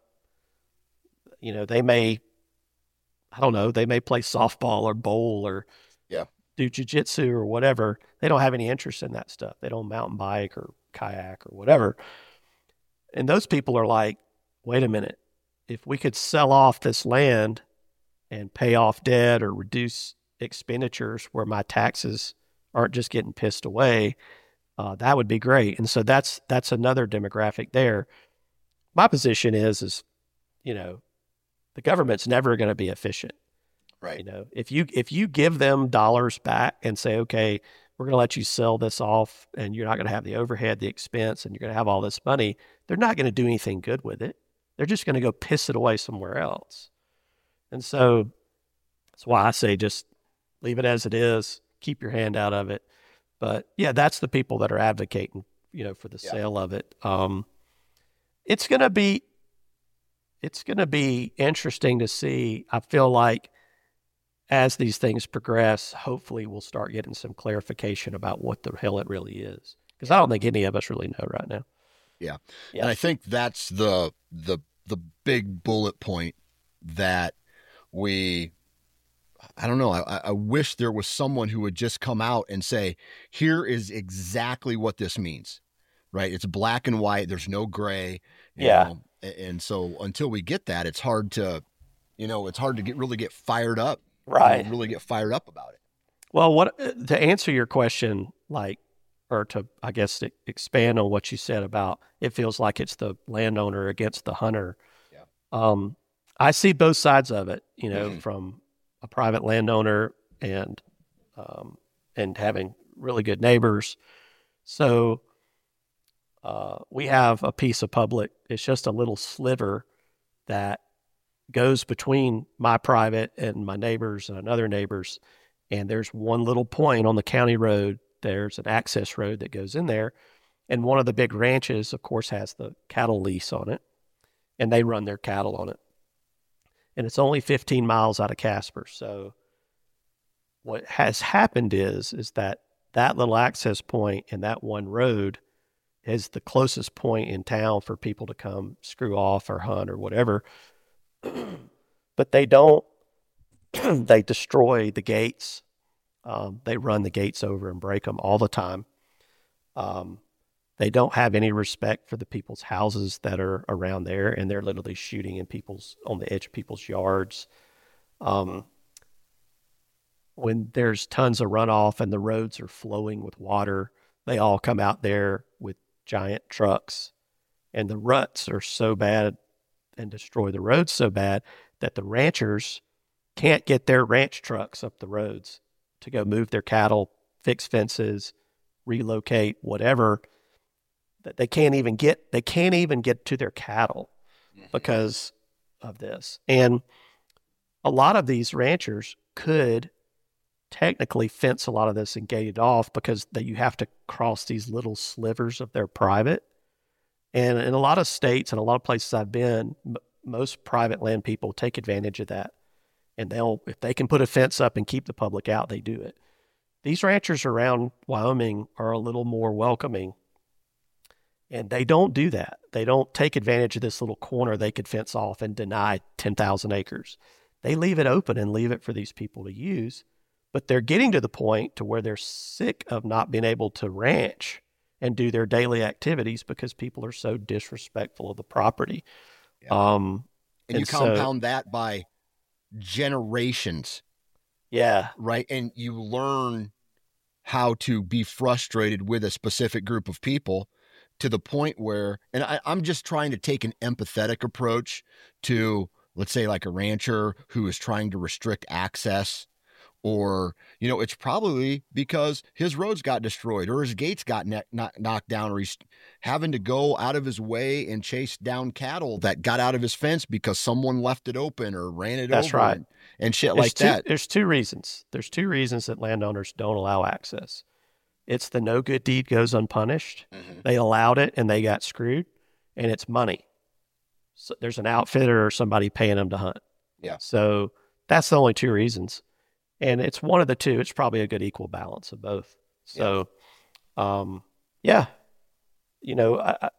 You know, they may, I don't know, they may play softball or bowl or yeah. do jiu-jitsu or whatever. They don't have any interest in that stuff. They don't mountain bike or kayak or whatever. And those people are like, wait a minute, if we could sell off this land and pay off debt or reduce expenditures where my taxes aren't just getting pissed away, uh, that would be great. And so that's that's another demographic there. My position is, is, you know, the government's never going to be efficient. Right. You know, if you if you give them dollars back and say, okay, we're going to let you sell this off and you're not going to have the overhead, the expense, and you're going to have all this money, they're not going to do anything good with it. They're just going to go piss it away somewhere else. And so that's why I say just leave it as it is, keep your hand out of it. But yeah, that's the people that are advocating, you know, for the yeah. sale of it. Um, it's going to be, it's going to be interesting to see. I feel like as these things progress, hopefully we'll start getting some clarification about what the hell it really is. Because I don't think any of us really know right now. Yeah. yeah. And I think that's the, the, the big bullet point that we, I don't know. I, I wish there was someone who would just come out and say, here is exactly what this means, right? It's black and white. There's no gray. Yeah. know? And so until we get that, it's hard to, you know, it's hard to get really get fired up. Right. You know, really get fired up about it. Well, what to answer your question, like, or to, I guess, to expand on what you said about it feels like it's the landowner against the hunter. Yeah. Um, I see both sides of it, you know, mm-hmm. from a private landowner and um, and having really good neighbors. So uh, we have a piece of public. It's just a little sliver that goes between my private and my neighbors and another neighbors. And there's one little point on the county road. There's an access road that goes in there. And one of the big ranches, of course, has the cattle lease on it. And they run their cattle on it. And it's only fifteen miles out of Casper. So what has happened is, is that that little access point and that one road is the closest point in town for people to come screw off or hunt or whatever. But they don't, they destroy the gates. Um, they run the gates over and break them all the time. Um, they don't have any respect for the people's houses that are around there, and they're literally shooting in people's, on the edge of people's yards. Um, when there's tons of runoff and the roads are flowing with water, they all come out there with giant trucks, and the ruts are so bad and destroy the roads so bad that the ranchers can't get their ranch trucks up the roads to go move their cattle, fix fences, relocate, whatever. That they can't even get, they can't even get to their cattle because of this. And a lot of these ranchers could technically fence a lot of this and gate it off because that you have to cross these little slivers of their private. And in a lot of states and a lot of places I've been, m- most private land people take advantage of that. And they'll, if they can put a fence up and keep the public out, they do it. These ranchers around Wyoming are a little more welcoming. And they don't do that. They don't take advantage of this little corner they could fence off and deny ten thousand acres. They leave it open and leave it for these people to use. But they're getting to the point to where they're sick of not being able to ranch and do their daily activities because people are so disrespectful of the property. Yeah. Um, and, and you so, compound that by generations. Yeah. Right. And you learn how to be frustrated with a specific group of people to the point where, and I, I'm just trying to take an empathetic approach to, let's say, like a rancher who is trying to restrict access. Or, you know, it's probably because his roads got destroyed or his gates got ne- knock, knocked down, or he's having to go out of his way and chase down cattle that got out of his fence because someone left it open or ran it That's over right. and, and shit there's like two, that. There's two reasons. There's two reasons that landowners don't allow access. It's the no good deed goes unpunished. Mm-hmm. They allowed it and they got screwed, and it's money. So there's an outfitter or somebody paying them to hunt. Yeah. So that's the only two reasons. And it's one of the two. It's probably a good equal balance of both. So, yeah, um, yeah. you know, I,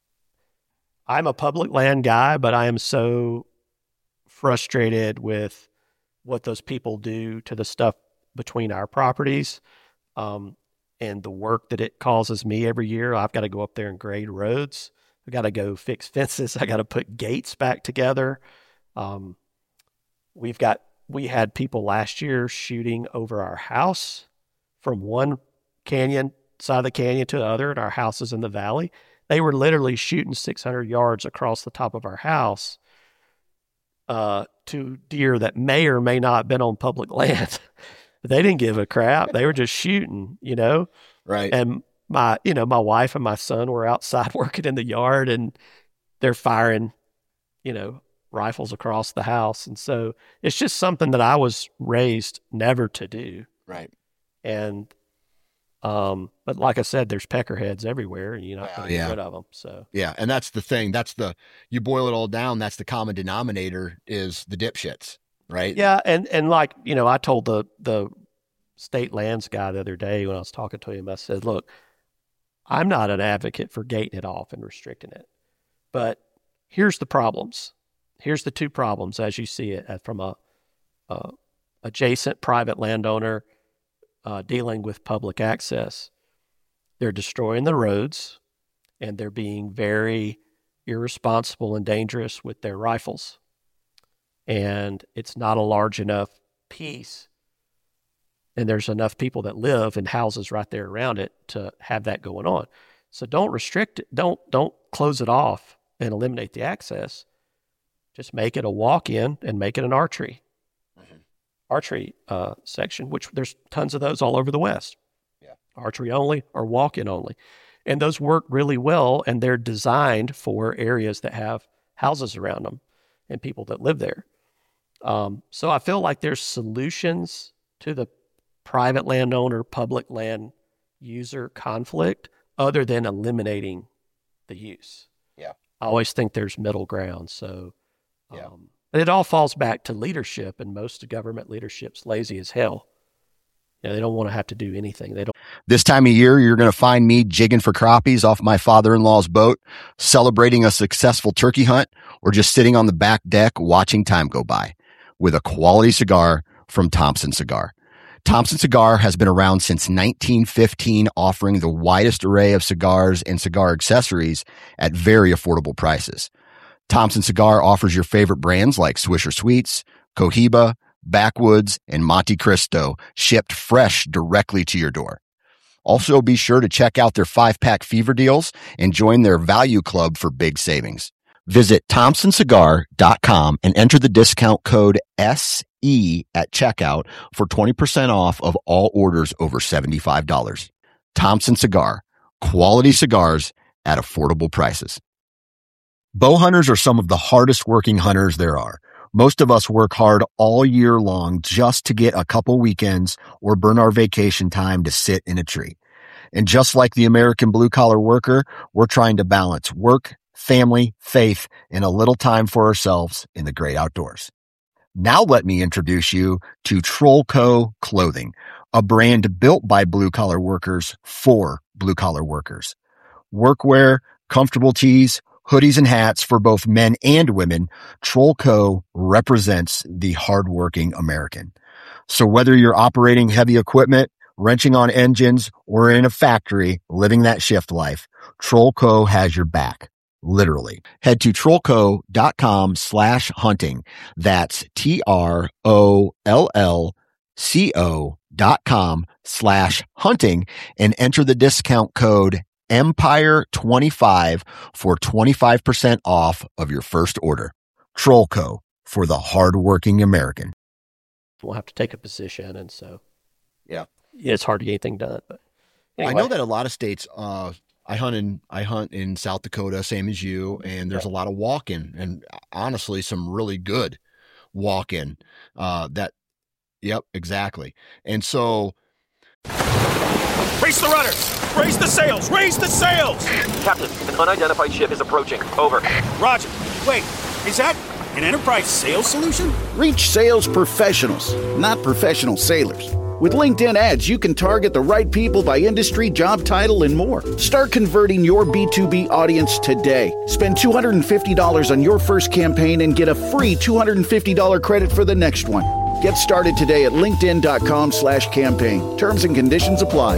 I'm a public land guy, but I am so frustrated with what those people do to the stuff between our properties, um, and the work that it causes me every year. I've got to go up there and grade roads. I got to go fix fences. I got to put gates back together. Um, we've got We had people last year shooting over our house from one canyon, side of the canyon to the other, and our house is in the valley. They were literally shooting six hundred yards across the top of our house uh, to deer that may or may not have been on public land. They didn't give a crap. They were just shooting, you know? Right. And my, you know, my wife and my son were outside working in the yard, and they're firing you know, rifles across the house. And so it's just something that I was raised never to do. Right. And, um, but like I said, there's peckerheads everywhere, and you're not going to yeah. get rid of them. So, yeah. And that's the thing. That's the, you boil it all down. That's the common denominator is the dipshits, right? Yeah. And, and like, you know, I told the, the state lands guy the other day when I was talking to him, I said, look, I'm not an advocate for gating it off and restricting it, but here's the problems. Here's the two problems as you see it from a, a adjacent private landowner uh, dealing with public access. They're destroying the roads, and they're being very irresponsible and dangerous with their rifles. And it's not a large enough piece, and there's enough people that live in houses right there around it to have that going on. So don't restrict it. Don't don't close it off and eliminate the access. Just make it a walk-in and make it an archery mm-hmm. archery uh, section, which there's tons of those all over the West. Yeah. Archery only or walk-in only. And those work really well, and they're designed for areas that have houses around them and people that live there. Um, so I feel like there's solutions to the private landowner, public land user conflict other than eliminating the use. Yeah. I always think there's middle ground. So yeah. um, and it all falls back to leadership, and most government leadership's lazy as hell. You know, they don't want to have to do anything. They don't. This time of year, you're going to find me jigging for crappies off my father-in-law's boat, celebrating a successful turkey hunt, or just sitting on the back deck watching time go by with a quality cigar from Thompson Cigar. Thompson Cigar has been around since nineteen fifteen, offering the widest array of cigars and cigar accessories at very affordable prices. Thompson Cigar offers your favorite brands like Swisher Sweets, Cohiba, Backwoods, and Monte Cristo, shipped fresh directly to your door. Also, be sure to check out their five-pack fever deals and join their value club for big savings. Visit thompson cigar dot com and enter the discount code S E at checkout for twenty percent off of all orders over seventy-five dollars. Thompson Cigar, quality cigars at affordable prices. Bow hunters are some of the hardest working hunters there are. Most of us work hard all year long just to get a couple weekends or burn our vacation time to sit in a tree. And just like the American blue-collar worker, we're trying to balance work, family, faith, and a little time for ourselves in the great outdoors. Now let me introduce you to Trollco Clothing, a brand built by blue-collar workers for blue-collar workers. Workwear, comfortable tees, hoodies and hats for both men and women, Trollco represents the hardworking American. So whether you're operating heavy equipment, wrenching on engines, or in a factory living that shift life, Trollco has your back. Literally. Head to trollco dot com slash hunting. That's T R O L L C O dot com slash hunting and enter the discount code Empire twenty-five for twenty-five percent off of your first order. Trollco, for the hardworking American. We'll have to take a position, and so yeah, yeah it's hard to get anything done. But anyway. I know that a lot of states. Uh, I hunt in I hunt in South Dakota, same as you, and there's yeah. a lot of walk-in, and honestly, some really good walk-in. Uh, that, yep, exactly. And so, raise the rudders. Raise the sails! Raise the sails! Captain, an unidentified ship is approaching. Over. Roger. Wait, is that an Enterprise sales solution? Reach sales professionals, not professional sailors. With LinkedIn ads, you can target the right people by industry, job title, and more. Start converting your B two B audience today. Spend two hundred fifty dollars on your first campaign and get a free two hundred fifty dollars credit for the next one. Get started today at linkedin dot com slash campaign. Terms and conditions apply.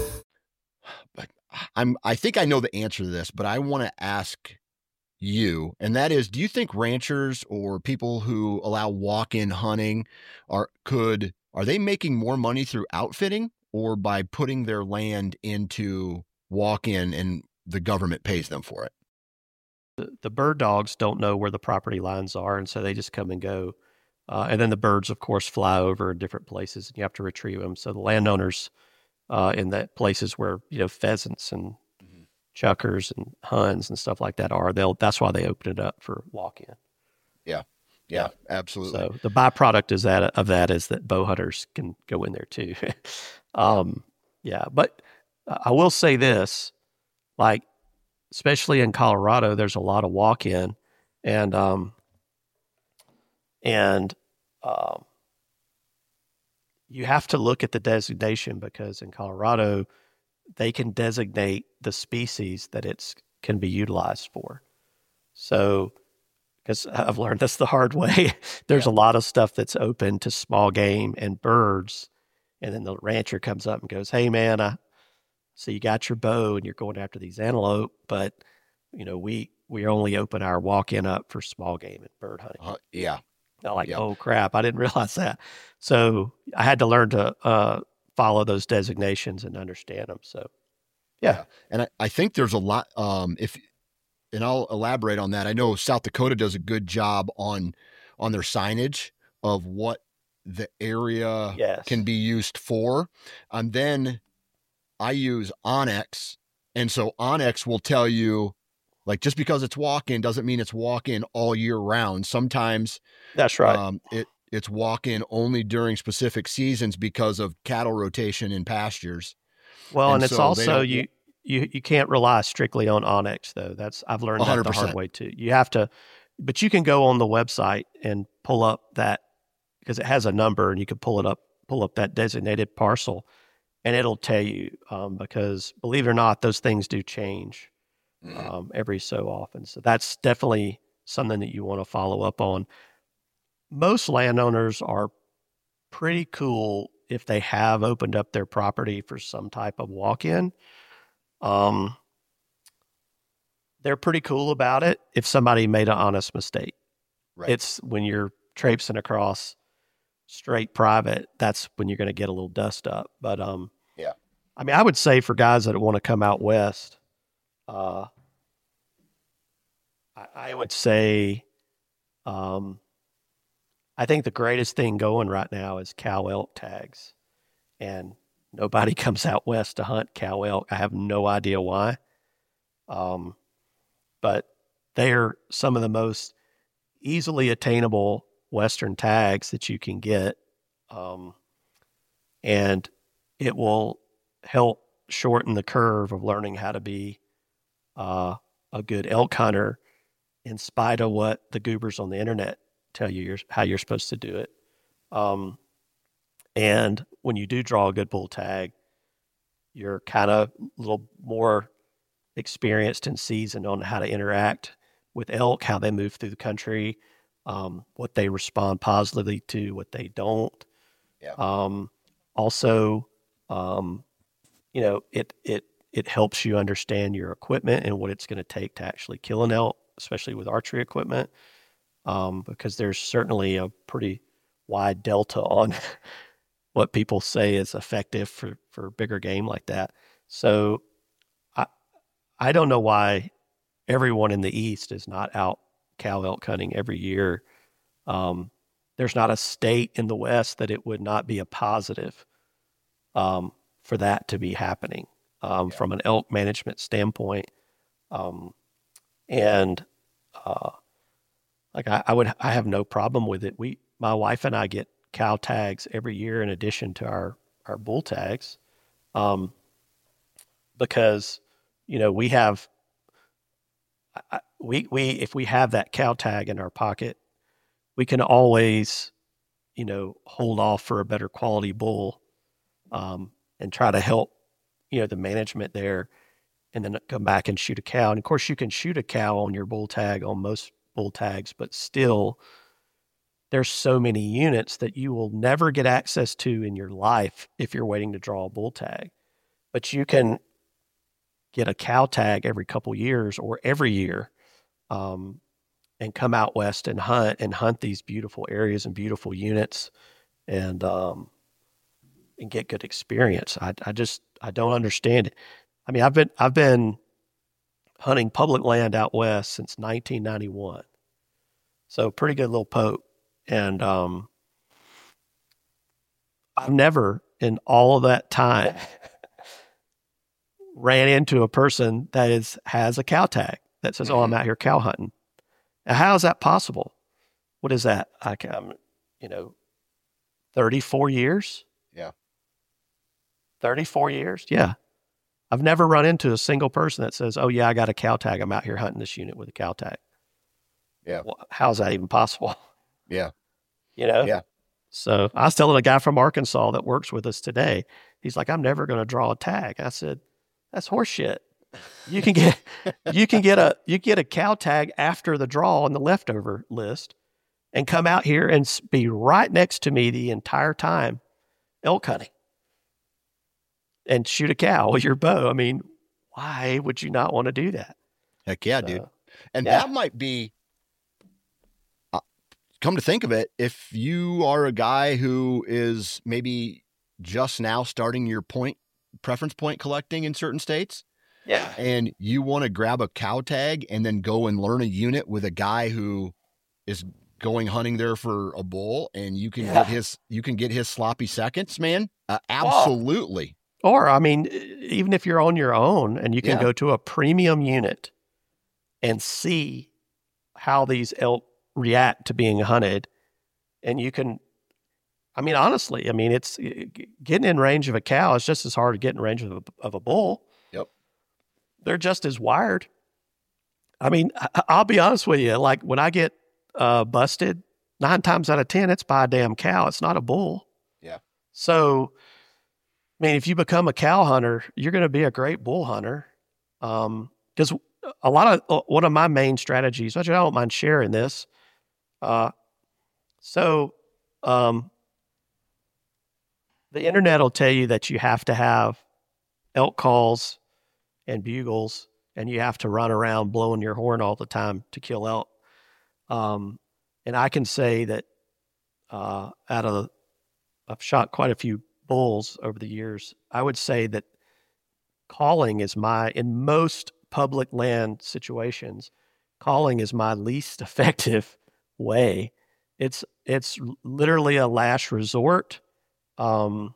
I'm, I think I know the answer to this, but I want to ask you, and that is, do you think ranchers or people who allow walk-in hunting are, could, are they making more money through outfitting or by putting their land into walk-in and the government pays them for it? The, the bird dogs don't know where the property lines are, and so they just come and go. Uh, and then the birds, of course, fly over in different places, and you have to retrieve them. So the landowners Uh, in that places where, you know, pheasants and mm-hmm. chuckers and huns and stuff like that are, they'll, that's why they open it up for walk-in. Yeah. Yeah, absolutely. So the byproduct is that of that is that bow hunters can go in there too. um, yeah, but I will say this, like, especially in Colorado, there's a lot of walk-in, and um, and um, you have to look at the designation, because in Colorado, they can designate the species that it's can be utilized for. So, because I've learned this the hard way, there's yeah. a lot of stuff that's open to small game and birds, and then the rancher comes up and goes, "Hey, man, I so you got your bow and you're going after these antelope, but you know we we only open our walk-in up for small game and bird hunting." Uh, yeah. I'm like, yeah. oh crap, I didn't realize that. So I had to learn to uh, follow those designations and understand them. So, yeah. yeah. And I, I think there's a lot, um, if, and I'll elaborate on that. I know South Dakota does a good job on, on their signage of what the area yes. can be used for. And then I use Onyx. And so Onyx will tell you, like, just because it's walk-in doesn't mean it's walk-in all year round. Sometimes that's right. Um, it it's walk-in only during specific seasons because of cattle rotation in pastures. Well, and, and it's so also you you you can't rely strictly on Onyx though. That's I've learned that the hard way too. You have to, but you can go on the website and pull up that, because it has a number, and you can pull it up, pull up that designated parcel, and it'll tell you. Um, because believe it or not, those things do change. Um, every so often. So that's definitely something that you want to follow up on. Most landowners are pretty cool if they have opened up their property for some type of walk-in. Um, they're pretty cool about it if somebody made an honest mistake. Right. It's when you're traipsing across straight private, that's when you're going to get a little dust up. But um, yeah, I mean, I would say for guys that want to come out west, Uh, I, I would say, um, I think the greatest thing going right now is cow elk tags, and nobody comes out west to hunt cow elk. I have no idea why. Um, but they're some of the most easily attainable Western tags that you can get. Um, and it will help shorten the curve of learning how to be Uh, a good elk hunter, in spite of what the goobers on the internet tell you you're, how you're supposed to do it. Um, and when you do draw a good bull tag, you're kind of a little more experienced and seasoned on how to interact with elk, how they move through the country, um, what they respond positively to, what they don't. Yeah. Um, also, um, you know, it, it, It helps you understand your equipment and what it's going to take to actually kill an elk, especially with archery equipment, um, because there's certainly a pretty wide delta on what people say is effective for, for bigger game like that. So I I don't know why everyone in the East is not out cow elk hunting every year. Um, there's not a state in the West that it would not be a positive um, for that to be happening. Um, yeah. From an elk management standpoint. Um, and, uh, like I, I would, I have no problem with it. We, my wife and I get cow tags every year in addition to our, our bull tags. Um, because, you know, we have, I, we, we, if we have that cow tag in our pocket, we can always, you know, hold off for a better quality bull, um, and try to help, you know, the management there, and then come back and shoot a cow. And of course you can shoot a cow on your bull tag on most bull tags, but still there's so many units that you will never get access to in your life if you're waiting to draw a bull tag. But you can get a cow tag every couple years or every year, um, and come out west and hunt and hunt these beautiful areas and beautiful units, and, um, and get good experience. I, I just, I don't understand it. I mean, I've been, I've been hunting public land out west since nineteen ninety-one. So pretty good little poke. And, um, I've never in all of that time ran into a person that is, has a cow tag that says, mm-hmm. "Oh, I'm out here cow hunting." Now, how is that possible? what is that? I can, you know, thirty-four years. Yeah. thirty-four years. Yeah. I've never run into a single person that says, oh yeah, I got a cow tag. I'm out here hunting this unit with a cow tag. Yeah. Well, how's that even possible? Yeah. You know? Yeah. So I was telling a guy from Arkansas that works with us today, he's like, I'm never going to draw a tag. I said, that's horseshit. You can get, you can get a, you get a cow tag after the draw on the leftover list and come out here and be right next to me the entire time elk hunting and shoot a cow with your bow. I mean, why would you not want to do that? Heck yeah, So, dude. And yeah. that might be, uh, come to think of it, if you are a guy who is maybe just now starting your point, preference point collecting in certain states, Yeah. and you want to grab a cow tag and then go and learn a unit with a guy who is going hunting there for a bull, and you can Yeah. get his, you can get his sloppy seconds, man. Uh, absolutely. Or, I mean, even if you're on your own and you can Yeah. go to a premium unit and see how these elk react to being hunted, and you can, I mean, honestly, I mean, it's getting in range of a cow is just as hard as getting in range of a, of a bull. Yep. They're just as wired. I mean, I, I'll be honest with you. Like when I get uh, busted, nine times out of ten, it's by a damn cow. It's not a bull. Yeah. So, I mean, if you become a cow hunter, you're going to be a great bull hunter. Um, because a lot of, one of my main strategies, which I don't mind sharing this. Uh, so, um, the internet will tell you that you have to have elk calls and bugles, and you have to run around blowing your horn all the time to kill elk. Um, and I can say that, uh, out of, I've shot quite a few bulls over the years. I would say that calling is my, in most public land situations, calling is my least effective way. It's, it's literally a last resort. Um,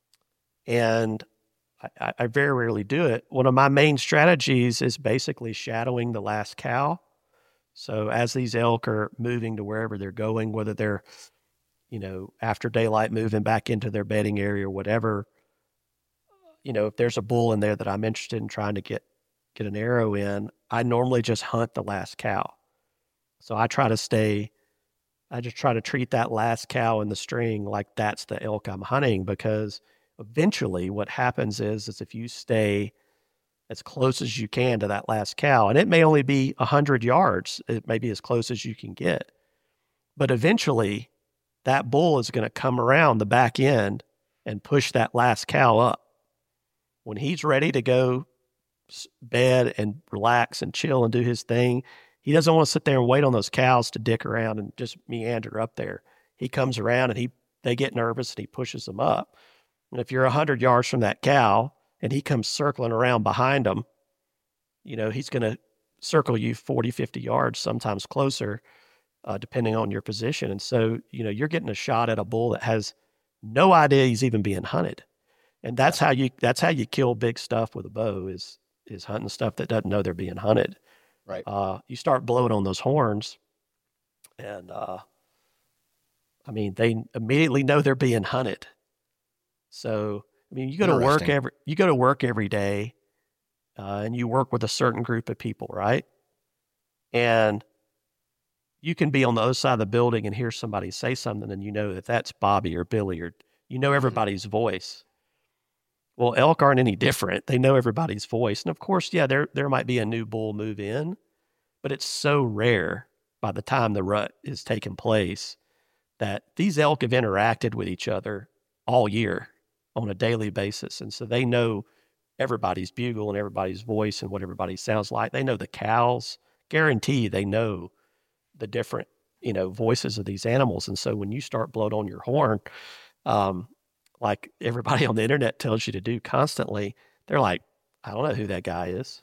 and I, I very rarely do it. One of my main strategies is basically shadowing the last cow. So as these elk are moving to wherever they're going, whether they're, you know, after daylight moving back into their bedding area or whatever, you know, if there's a bull in there that I'm interested in trying to get, get an arrow in, I normally just hunt the last cow. So I try to stay, I just try to treat that last cow in the string like that's the elk I'm hunting, because eventually what happens is, is if you stay as close as you can to that last cow, and it may only be a hundred yards, it may be as close as you can get, but eventually that bull is going to come around the back end and push that last cow up. When he's ready to go bed and relax and chill and do his thing, he doesn't want to sit there and wait on those cows to dick around and just meander up there. He comes around and he they get nervous and he pushes them up. And if you're one hundred yards from that cow and he comes circling around behind them, you know, he's going to circle you forty, fifty yards, sometimes closer, uh, depending on your position. And so, you know, you're getting a shot at a bull that has no idea he's even being hunted. And that's how you, that's how you kill big stuff with a bow, is, is hunting stuff that doesn't know they're being hunted. Right. Uh, you start blowing on those horns and, uh, I mean, they immediately know they're being hunted. So, I mean, you go to work Interesting. every, you go to work every day, uh, and you work with a certain group of people, right? And you can be on the other side of the building and hear somebody say something, and you know that that's Bobby or Billy, or you know everybody's voice. Well, elk aren't any different. They know everybody's voice. And of course, yeah, there, there might be a new bull move in, but it's so rare by the time the rut is taking place that these elk have interacted with each other all year on a daily basis. And so they know everybody's bugle and everybody's voice and what everybody sounds like. They know the cows. Guarantee they know the different, you know, voices of these animals. And so when you start blowing on your horn, um, like everybody on the internet tells you to do constantly, they're like, I don't know who that guy is.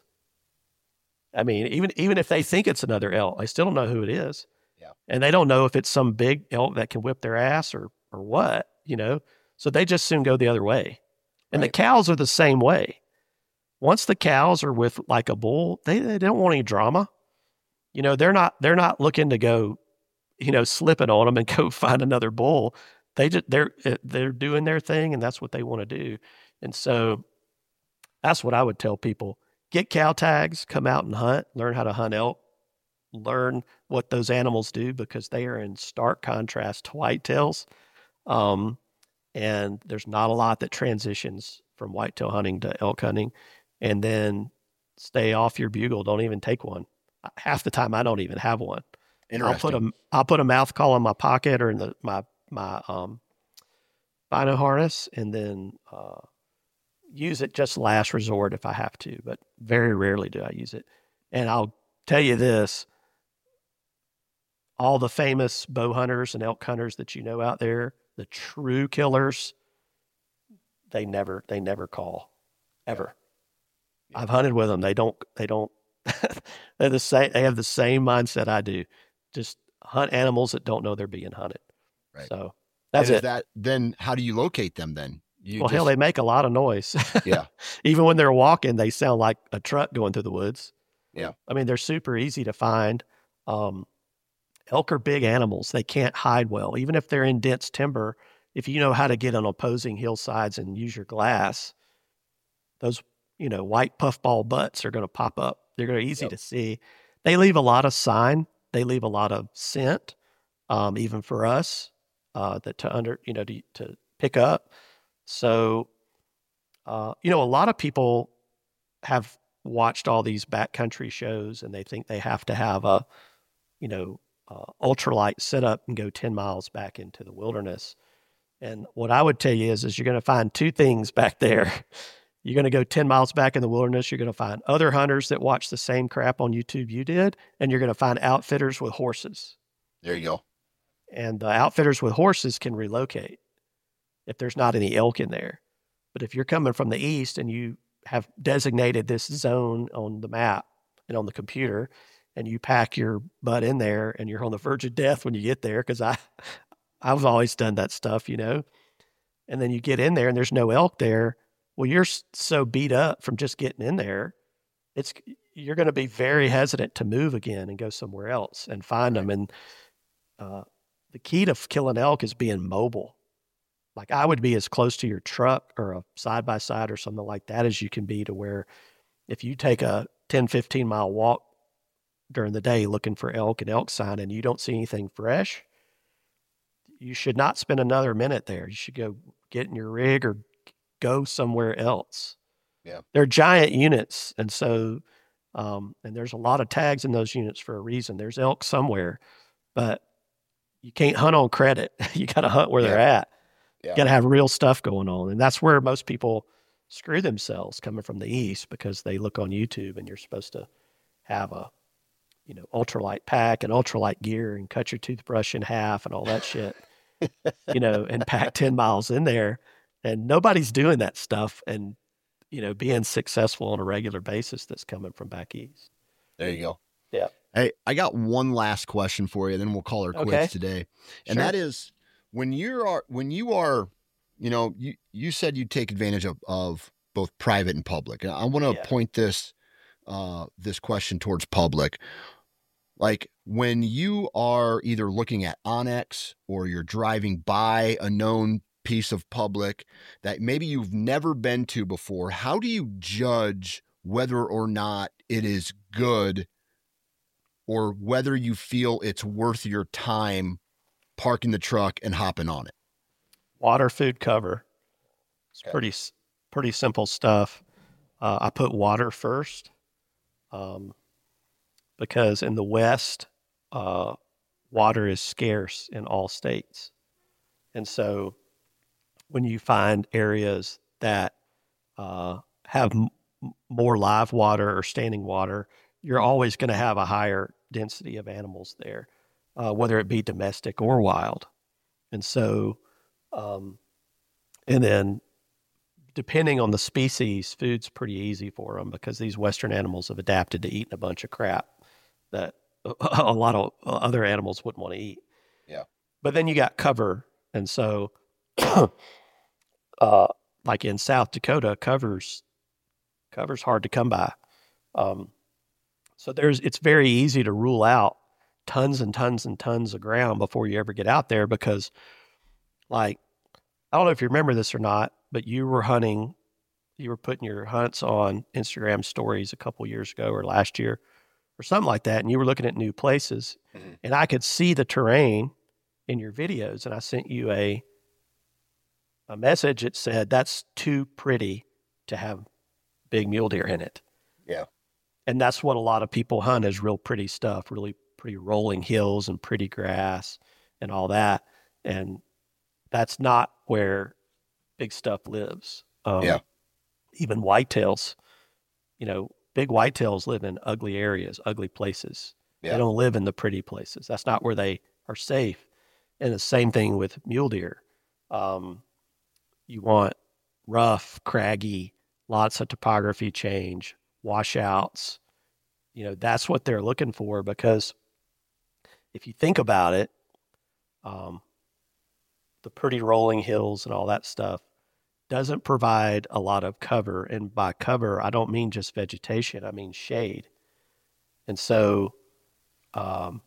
I mean, even even if they think it's another elk, they still don't know who it is. Yeah. And they don't know if it's some big elk that can whip their ass or or what, you know. So they just soon go the other way. And Right. the cows are the same way. Once the cows are with like a bull, they, they don't want any drama. You know, they're not they're not looking to go you know, slipping on them and go find another bull. They just, they're, they're doing their thing, and that's what they want to do. And so that's what I would tell people. Get cow tags, come out and hunt, learn how to hunt elk, learn what those animals do, because they are in stark contrast to whitetails. Um, and there's not a lot that transitions from whitetail hunting to elk hunting. And then stay off your bugle. Don't even take one. Half the time I don't even have one. I'll put a, I'll put a mouth call in my pocket or in the, my, my, um, bino harness, and then, uh, use it just last resort if I have to, but very rarely do I use it. And I'll tell you this, all the famous bow hunters and elk hunters that you know out there, the true killers, they never, they never call ever. Yeah. I've hunted with them. They don't, they don't, they're the same. They have the same mindset I do. Just hunt animals that don't know they're being hunted. Right. So that's and it. That, then how do you locate them then? You well, just... hell, they make a lot of noise. Yeah. Even when they're walking, they sound like a truck going through the woods. Yeah. I mean, they're super easy to find. Um, elk are big animals. They can't hide well. Even if they're in dense timber, if you know how to get on opposing hillsides and use your glass, those, you know, white puffball butts are going to pop up. They're going to be easy yep. to see. They leave a lot of sign. They leave a lot of scent, um, even for us, uh, that to under, you know, to, to pick up. So, uh, you know, a lot of people have watched all these backcountry shows, and they think they have to have a, you know, uh, ultralight setup and go ten miles back into the wilderness. And what I would tell you is, is you're going to find two things back there. You're going to go ten miles back in the wilderness. You're going to find other hunters that watch the same crap on YouTube you did, and you're going to find outfitters with horses. There you go. And the outfitters with horses can relocate if there's not any elk in there. But if you're coming from the east and you have designated this zone on the map and on the computer, and you pack your butt in there and you're on the verge of death when you get there, because I, I've always done that stuff, you know, and then you get in there and there's no elk there. Well, you're so beat up from just getting in there, it's you're going to be very hesitant to move again and go somewhere else and find them. And uh, the key to killing elk is being mobile. Like, I would be as close to your truck or a side-by-side or something like that as you can be, to where if you take a ten, fifteen mile walk during the day looking for elk and elk sign and you don't see anything fresh, you should not spend another minute there. You should go get in your rig or go somewhere else. Yeah. They're giant units. And so, um, and there's a lot of tags in those units for a reason. There's elk somewhere, but you can't hunt on credit. You got to hunt where yeah. they're at. Yeah. You got to have real stuff going on. And that's where most people screw themselves coming from the east, because they look on YouTube and you're supposed to have a, you know, ultralight pack and ultralight gear and cut your toothbrush in half and all that shit, you know, and pack ten miles in there. And nobody's doing that stuff and, you know, being successful on a regular basis that's coming from back east. There you go. Yeah. Hey, I got one last question for you, then we'll call her quits okay. today. And sure. that is, when you are, when you are, you know, you, you said you take advantage of, of both private and public. And I want to yeah. point this, uh, this question towards public. Like, when you are either looking at onX or you're driving by a known piece of public that maybe you've never been to before, how do you judge whether or not it is good, or whether you feel it's worth your time parking the truck and hopping on it? Water, food, cover. It's okay. pretty, pretty simple stuff. Uh, I put water first, um, because in the West, uh, water is scarce in all states. And so when you find areas that uh, have m- more live water or standing water, you're always going to have a higher density of animals there, uh, whether it be domestic or wild. And so, um, and then depending on the species, food's pretty easy for them, because these Western animals have adapted to eating a bunch of crap that a lot of other animals wouldn't want to eat. Yeah. But then you got cover. And so, uh, like in South Dakota, covers, cover's hard to come by. Um, so there's, it's very easy to rule out tons and tons and tons of ground before you ever get out there because, like, I don't know if you remember this or not, but you were hunting, you were putting your hunts on Instagram stories a couple years ago or last year or something like that, and you were looking at new places, mm-hmm. and I could see the terrain in your videos, and I sent you a a message that said, that's too pretty to have big mule deer in it. Yeah. And that's what a lot of people hunt is real pretty stuff, really pretty rolling hills and pretty grass and all that. And that's not where big stuff lives. Um, yeah. Even whitetails, you know, big whitetails live in ugly areas, ugly places. Yeah. They don't live in the pretty places. That's not where they are safe. And the same thing with mule deer. Um, you want rough, craggy, lots of topography change, washouts. You know, that's what they're looking for because if you think about it, um, the pretty rolling hills and all that stuff doesn't provide a lot of cover. And by cover, I don't mean just vegetation, I mean shade. And so um,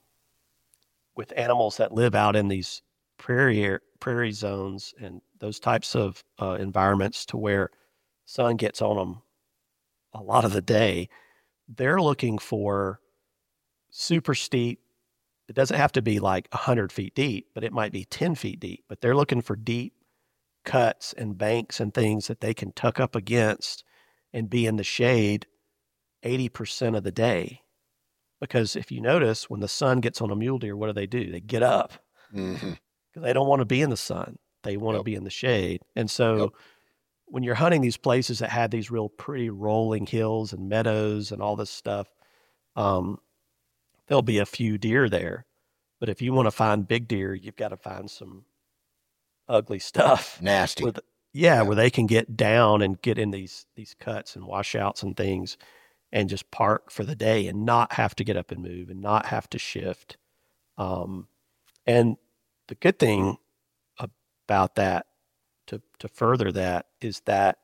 with animals that live out in these prairie prairie zones and those types of uh, environments to where sun gets on them a lot of the day, they're looking for super steep. It doesn't have to be like one hundred feet deep, but it might be ten feet deep. But they're looking for deep cuts and banks and things that they can tuck up against and be in the shade eighty percent of the day. Because if you notice, when the sun gets on a mule deer, what do they do? They get up. Mm-hmm. They don't want to be in the sun. They want yep. to be in the shade. And so yep. when you're hunting these places that have these real pretty rolling hills and meadows and all this stuff, um, there'll be a few deer there. But if you want to find big deer, you've got to find some ugly stuff. Nasty. Where the, yeah, yeah, where they can get down and get in these these cuts and washouts and things and just park for the day and not have to get up and move and not have to shift. Um, and the good thing about that, to to further that, is that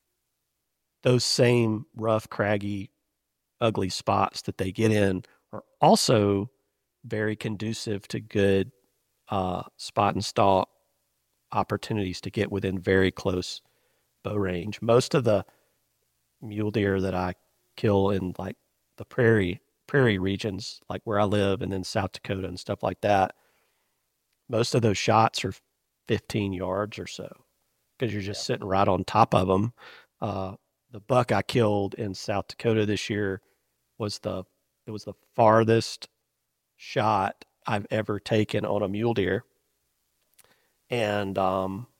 those same rough, craggy, ugly spots that they get in are also very conducive to good uh, spot and stalk opportunities to get within very close bow range. Most of the mule deer that I kill in like the prairie prairie regions, like where I live and then South Dakota and stuff like that, most of those shots are fifteen yards or so because you're just yeah. sitting right on top of them. Uh, the buck I killed in South Dakota this year was the, it was the farthest shot I've ever taken on a mule deer. And um,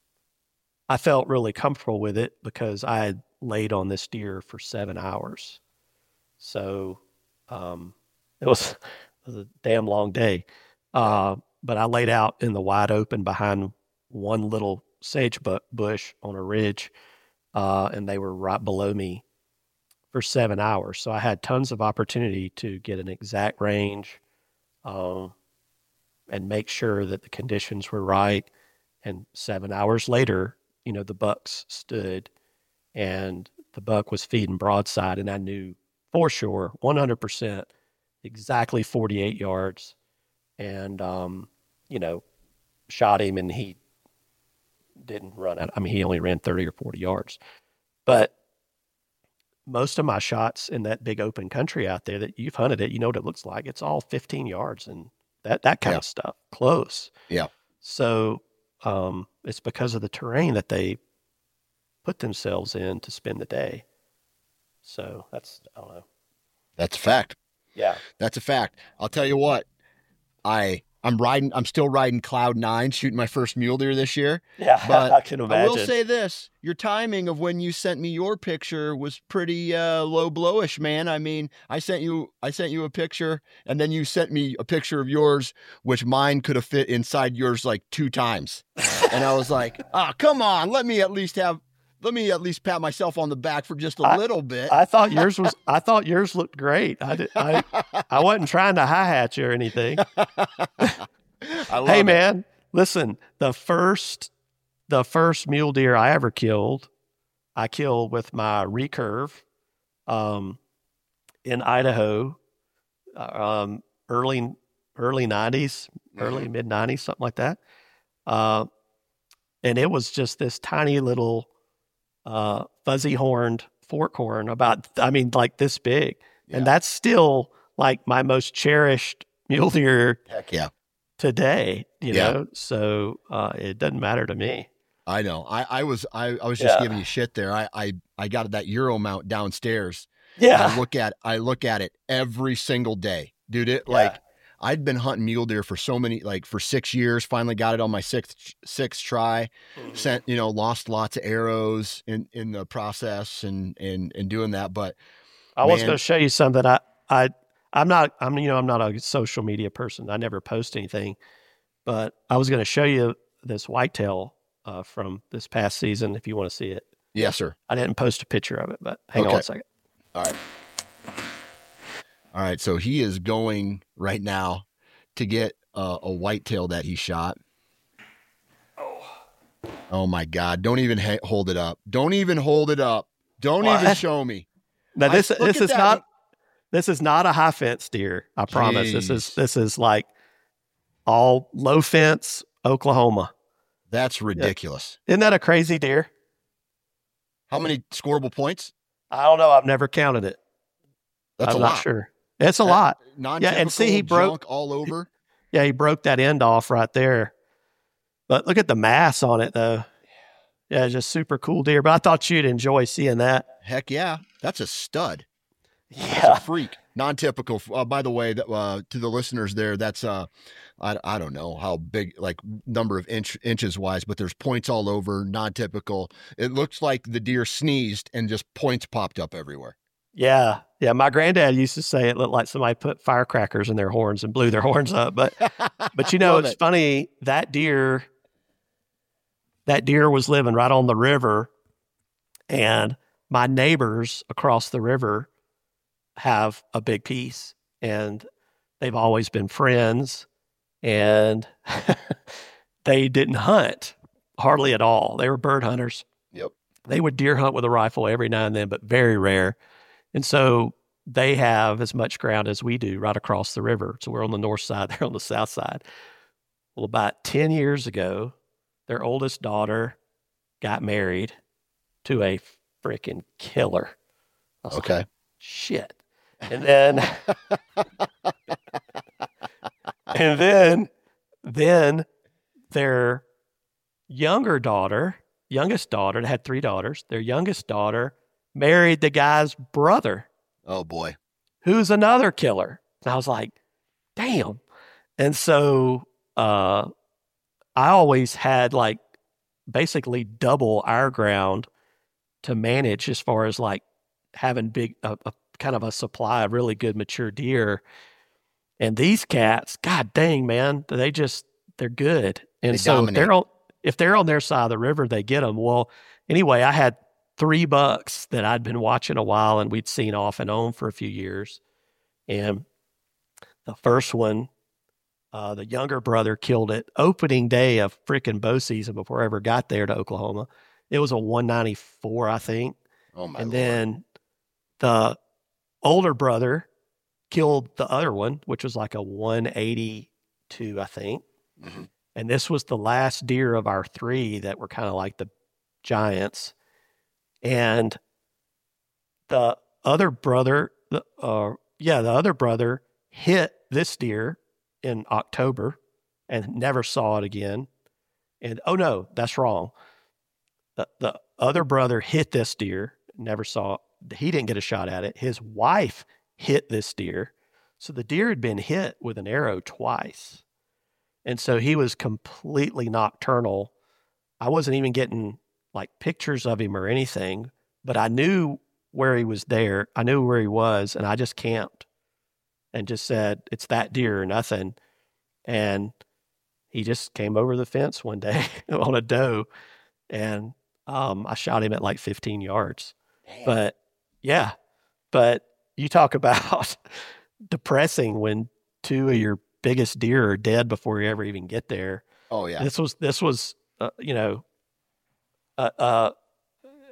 I felt really comfortable with it because I had laid on this deer for seven hours. So um, it was, it was a damn long day. Uh, but I laid out in the wide open behind one little sage bush on a ridge, uh, and they were right below me for seven hours. So I had tons of opportunity to get an exact range um, and make sure that the conditions were right. And seven hours later, you know, the bucks stood and the buck was feeding broadside, and I knew for sure, one hundred percent, exactly forty-eight yards. And, um, you know, shot him and he didn't run out. I mean, he only ran thirty or forty yards. But most of my shots in that big open country out there that you've hunted it, you know what it looks like. It's all fifteen yards and that, that kind yeah. of stuff, close. Yeah. So um, it's because of the terrain that they put themselves in to spend the day. So that's, I don't know. That's a fact. Yeah. That's a fact. I'll tell you what, I, I'm riding, I'm still riding cloud nine, shooting my first mule deer this year. Yeah, but I can imagine. I will say this, your timing of when you sent me your picture was pretty uh, low blowish, man. I mean, I sent you, I sent you a picture and then you sent me a picture of yours, which mine could have fit inside yours like two times. And I was like, ah, oh, come on, let me at least have, let me at least pat myself on the back for just a I, little bit. I thought yours was, I thought yours looked great. I did, I, I wasn't trying to hi-hat you or anything. I love hey it. man, listen, the first, the first mule deer I ever killed, I killed with my recurve, um, in Idaho, um, early, early nineties, early mid nineties, something like that. Uh, and it was just this tiny little uh, fuzzy horned fork horn about, I mean, like this big. Yeah. And that's still like my most cherished mule deer Heck yeah. today, you Yeah. know? So uh, it doesn't matter to me. I know. I, I was I, I was just Yeah. giving you shit there. I, I, I got that Euro mount downstairs. Yeah. I look at I look at it every single day. Dude, it Yeah. like I'd been hunting mule deer for so many like for six years, finally got it on my sixth sixth try. Mhm. Sent, you know, lost lots of arrows in, in the process and and and doing that. But I was man. going to show you something. I, I, I'm not, I'm, you know, I'm not a social media person. I never post anything, but I was going to show you this whitetail uh, from this past season. If you want to see it, yes, sir. I didn't post a picture of it, but hang on Okay. one second. All right. All right. So he is going right now to get uh, a whitetail that he shot. Oh my God. Don't even ha- hold it up. Don't even hold it up. Don't even What? show me. Now I- this, look this at is that. not, this is not a high fence deer. I promise. This is, Jeez. this is like all low fence, Oklahoma. That's ridiculous. Isn't that a crazy deer? How many scoreable points? I don't know. I've never counted it. That's I'm a not lot. sure. It's a That- lot. Non-typical, Yeah, and see, he broke- junk all over. Yeah, he broke that end off right there. But look at the mass on it, though. Yeah, just super cool deer. But I thought you'd enjoy seeing that. Heck yeah. That's a stud. That's Yeah. a freak. Non-typical. Uh, by the way, that, uh, to the listeners there, that's, uh, I, I don't know how big, like number of inch inches wise, but there's points all over, non-typical. It looks like the deer sneezed and just points popped up everywhere. Yeah. Yeah. My granddad used to say it looked like somebody put firecrackers in their horns and blew their horns up. But, but you know, Love it's it. funny. That deer, that deer was living right on the river. And my neighbors across the river have a big piece, and they've always been friends, and they didn't hunt hardly at all. They were bird hunters. Yep. They would deer hunt with a rifle every now and then, but very rare. And so they have as much ground as we do right across the river. So we're on the north side, they're on the south side. Well, about ten years ago, their oldest daughter got married to a freaking killer. I was like, Okay. shit. And then, and then, then their younger daughter, youngest daughter, they had three daughters, their youngest daughter married the guy's brother, Oh boy. who's another killer. And I was like, damn. And so uh, I always had like basically double our ground to manage as far as like having big, a, a kind of a supply of really good mature deer. And these cats, God dang, man, they just, they're good. And They so if dominate. they're, on, if they're on their side of the river, they get them. Well, anyway, I had three bucks that I'd been watching a while and we'd seen off and on for a few years. And the first one, uh, the younger brother killed it opening day of freaking bow season before I ever got there to Oklahoma. It was a one ninety-four, I think. Oh my and Lord. then the older brother killed the other one, which was like a one eighty-two, I think. Mhm. And this was the last deer of our three that were kind of like the giants. And the other brother, the, uh, yeah, the other brother hit this deer in October and never saw it again. And oh no, that's wrong. The, the other brother hit this deer, never saw it. He didn't get a shot at it. His wife hit this deer. So the deer had been hit with an arrow twice. And so he was completely nocturnal. I wasn't even getting like pictures of him or anything, but I knew where he was there. I knew where he was, and I just camped and just said, it's that deer or nothing. And he just came over the fence one day on a doe, and um, I shot him at like fifteen yards. But yeah, but you talk about depressing when two of your biggest deer are dead before you ever even get there. Oh yeah. This was, this was, uh, you know, uh, uh,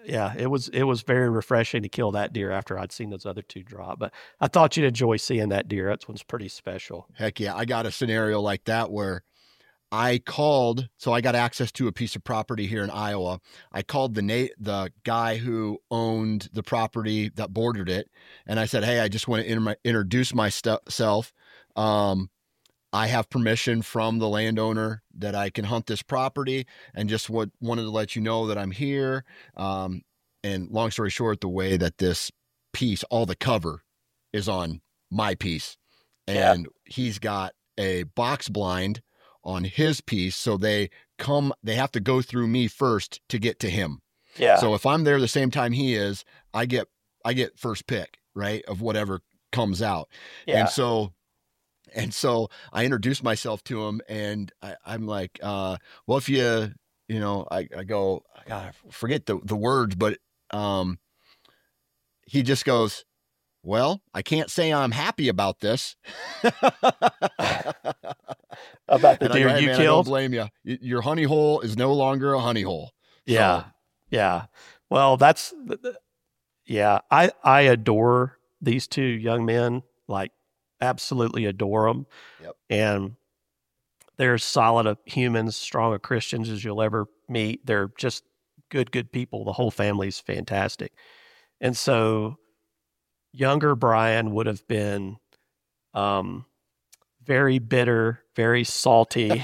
yeah, it was it was very refreshing to kill that deer after I'd seen those other two drop. But I thought you'd enjoy seeing that deer. That one's pretty special. Heck yeah. I got a scenario like that where I called, so I got access to a piece of property here in Iowa. I called the na- the guy who owned the property that bordered it, and I said, hey, I just want to inter- introduce myself. Um, I have permission from the landowner that I can hunt this property, and just what, wanted to let you know that I'm here. Um, and long story short, the way that this piece, all the cover is on my piece, and yeah. he's got a box blind on his piece. So they come, they have to go through me first to get to him. Yeah. So if I'm there the same time he is, I get, I get first pick, right, of whatever comes out. Yeah. And so, and so I introduced myself to him, and I, I'm like, uh, well, if you, you know, I, I go, God, I forget the, the words, but, um, he just goes, well, I can't say I'm happy about this. About the and deer I go, hey, you man, killed? I don't blame you. Your honey hole is no longer a honey hole. Yeah. So. Yeah. Well, that's, yeah, I, I adore these two young men, like absolutely adore them. Yep. And they're as solid of humans, strong of Christians as you'll ever meet. They're just good, good people. The whole family's fantastic. And so younger Brian would have been um, very bitter, very salty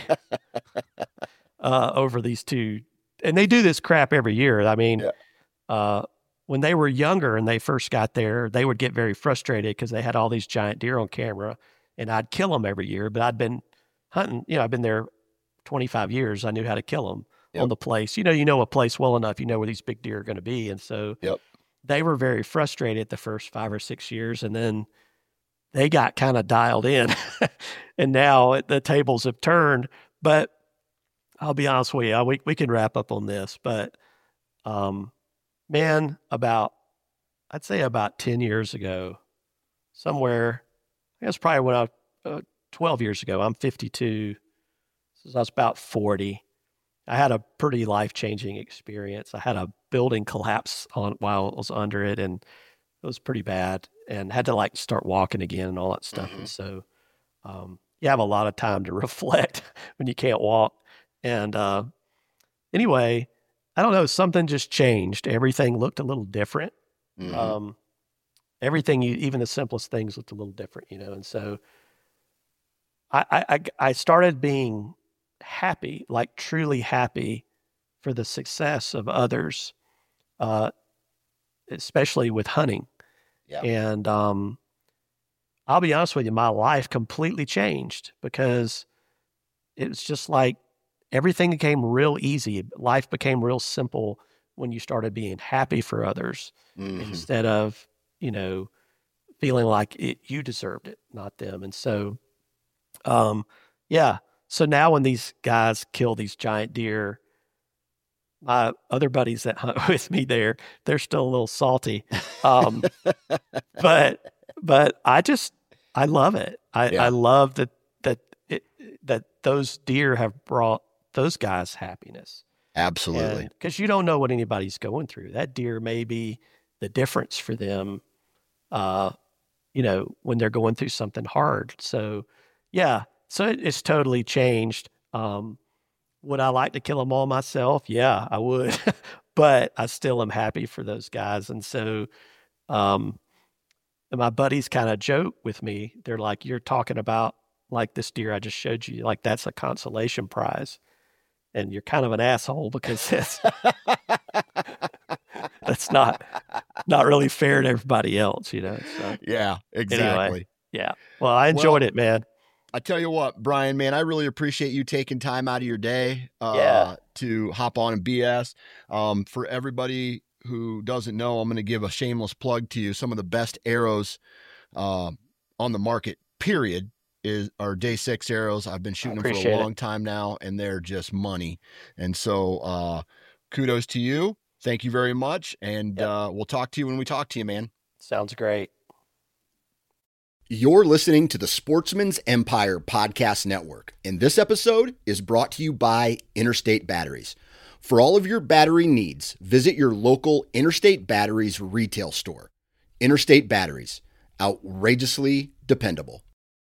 uh, over these two. And they do this crap every year. I mean, yeah. uh, when they were younger and they first got there, they would get very frustrated because they had all these giant deer on camera, and I'd kill them every year. But I'd been hunting, you know, I've been there twenty-five years. I knew how to kill them yep. on the place. You know, you know a place well enough, you know where these big deer are going to be. And so yep. they were very frustrated the first five or six years. And then they got kind of dialed in. And now the tables have turned. But I'll be honest with you, we, we can wrap up on this. But, um, man, about, I'd say about ten years ago, somewhere, I guess probably when I was uh, twelve years ago, I'm fifty-two. So I was about forty. I had a pretty life-changing experience. I had a building collapse on while I was under it, and it was pretty bad, and had to like start walking again and all that stuff. Mm-hmm. And so um, you have a lot of time to reflect when you can't walk. And uh, anyway, I don't know, something just changed. Everything looked a little different. Mm-hmm. Um, everything, you, even the simplest things looked a little different, you know? And so I, I, I started being happy, like truly happy for the success of others, uh, especially with hunting. Yeah. And um, I'll be honest with you, my life completely changed because it was just like everything became real easy. Life became real simple when you started being happy for others mm-hmm. instead of, you know, feeling like it, you deserved it, not them. And so, um, yeah. So now when these guys kill these giant deer, my other buddies that hunt with me there, they're still a little salty. Um, but, but I just, I love it. I, yeah. I love that, that, it, that those deer have brought those guys happiness. Absolutely. Because you don't know what anybody's going through. That deer may be the difference for them, uh, you know, when they're going through something hard. So, yeah. So it, it's totally changed. Um, would I like to kill them all myself? Yeah, I would. But I still am happy for those guys. And so um, and my buddies kind of joke with me. They're like, you're talking about like this deer I just showed you, like that's a consolation prize. And you're kind of an asshole because that's, that's not not really fair to everybody else, you know? So, yeah, exactly. Anyway, yeah. Well, I enjoyed well, it, man. I tell you what, Brian, man, I really appreciate you taking time out of your day uh, yeah. to hop on and B S. Um, for everybody who doesn't know, I'm going to give a shameless plug to you. Some of the best arrows uh, on the market, period, is our day six arrows. I've been shooting them for a long it. time now, and they're just money. And so uh, kudos to you. Thank you very much. And yep. uh, we'll talk to you when we talk to you, man. Sounds great. You're listening to the Sportsman's Empire Podcast Network, and this episode is brought to you by Interstate Batteries. For all of your battery needs, visit your local Interstate Batteries retail store. Interstate Batteries, outrageously dependable.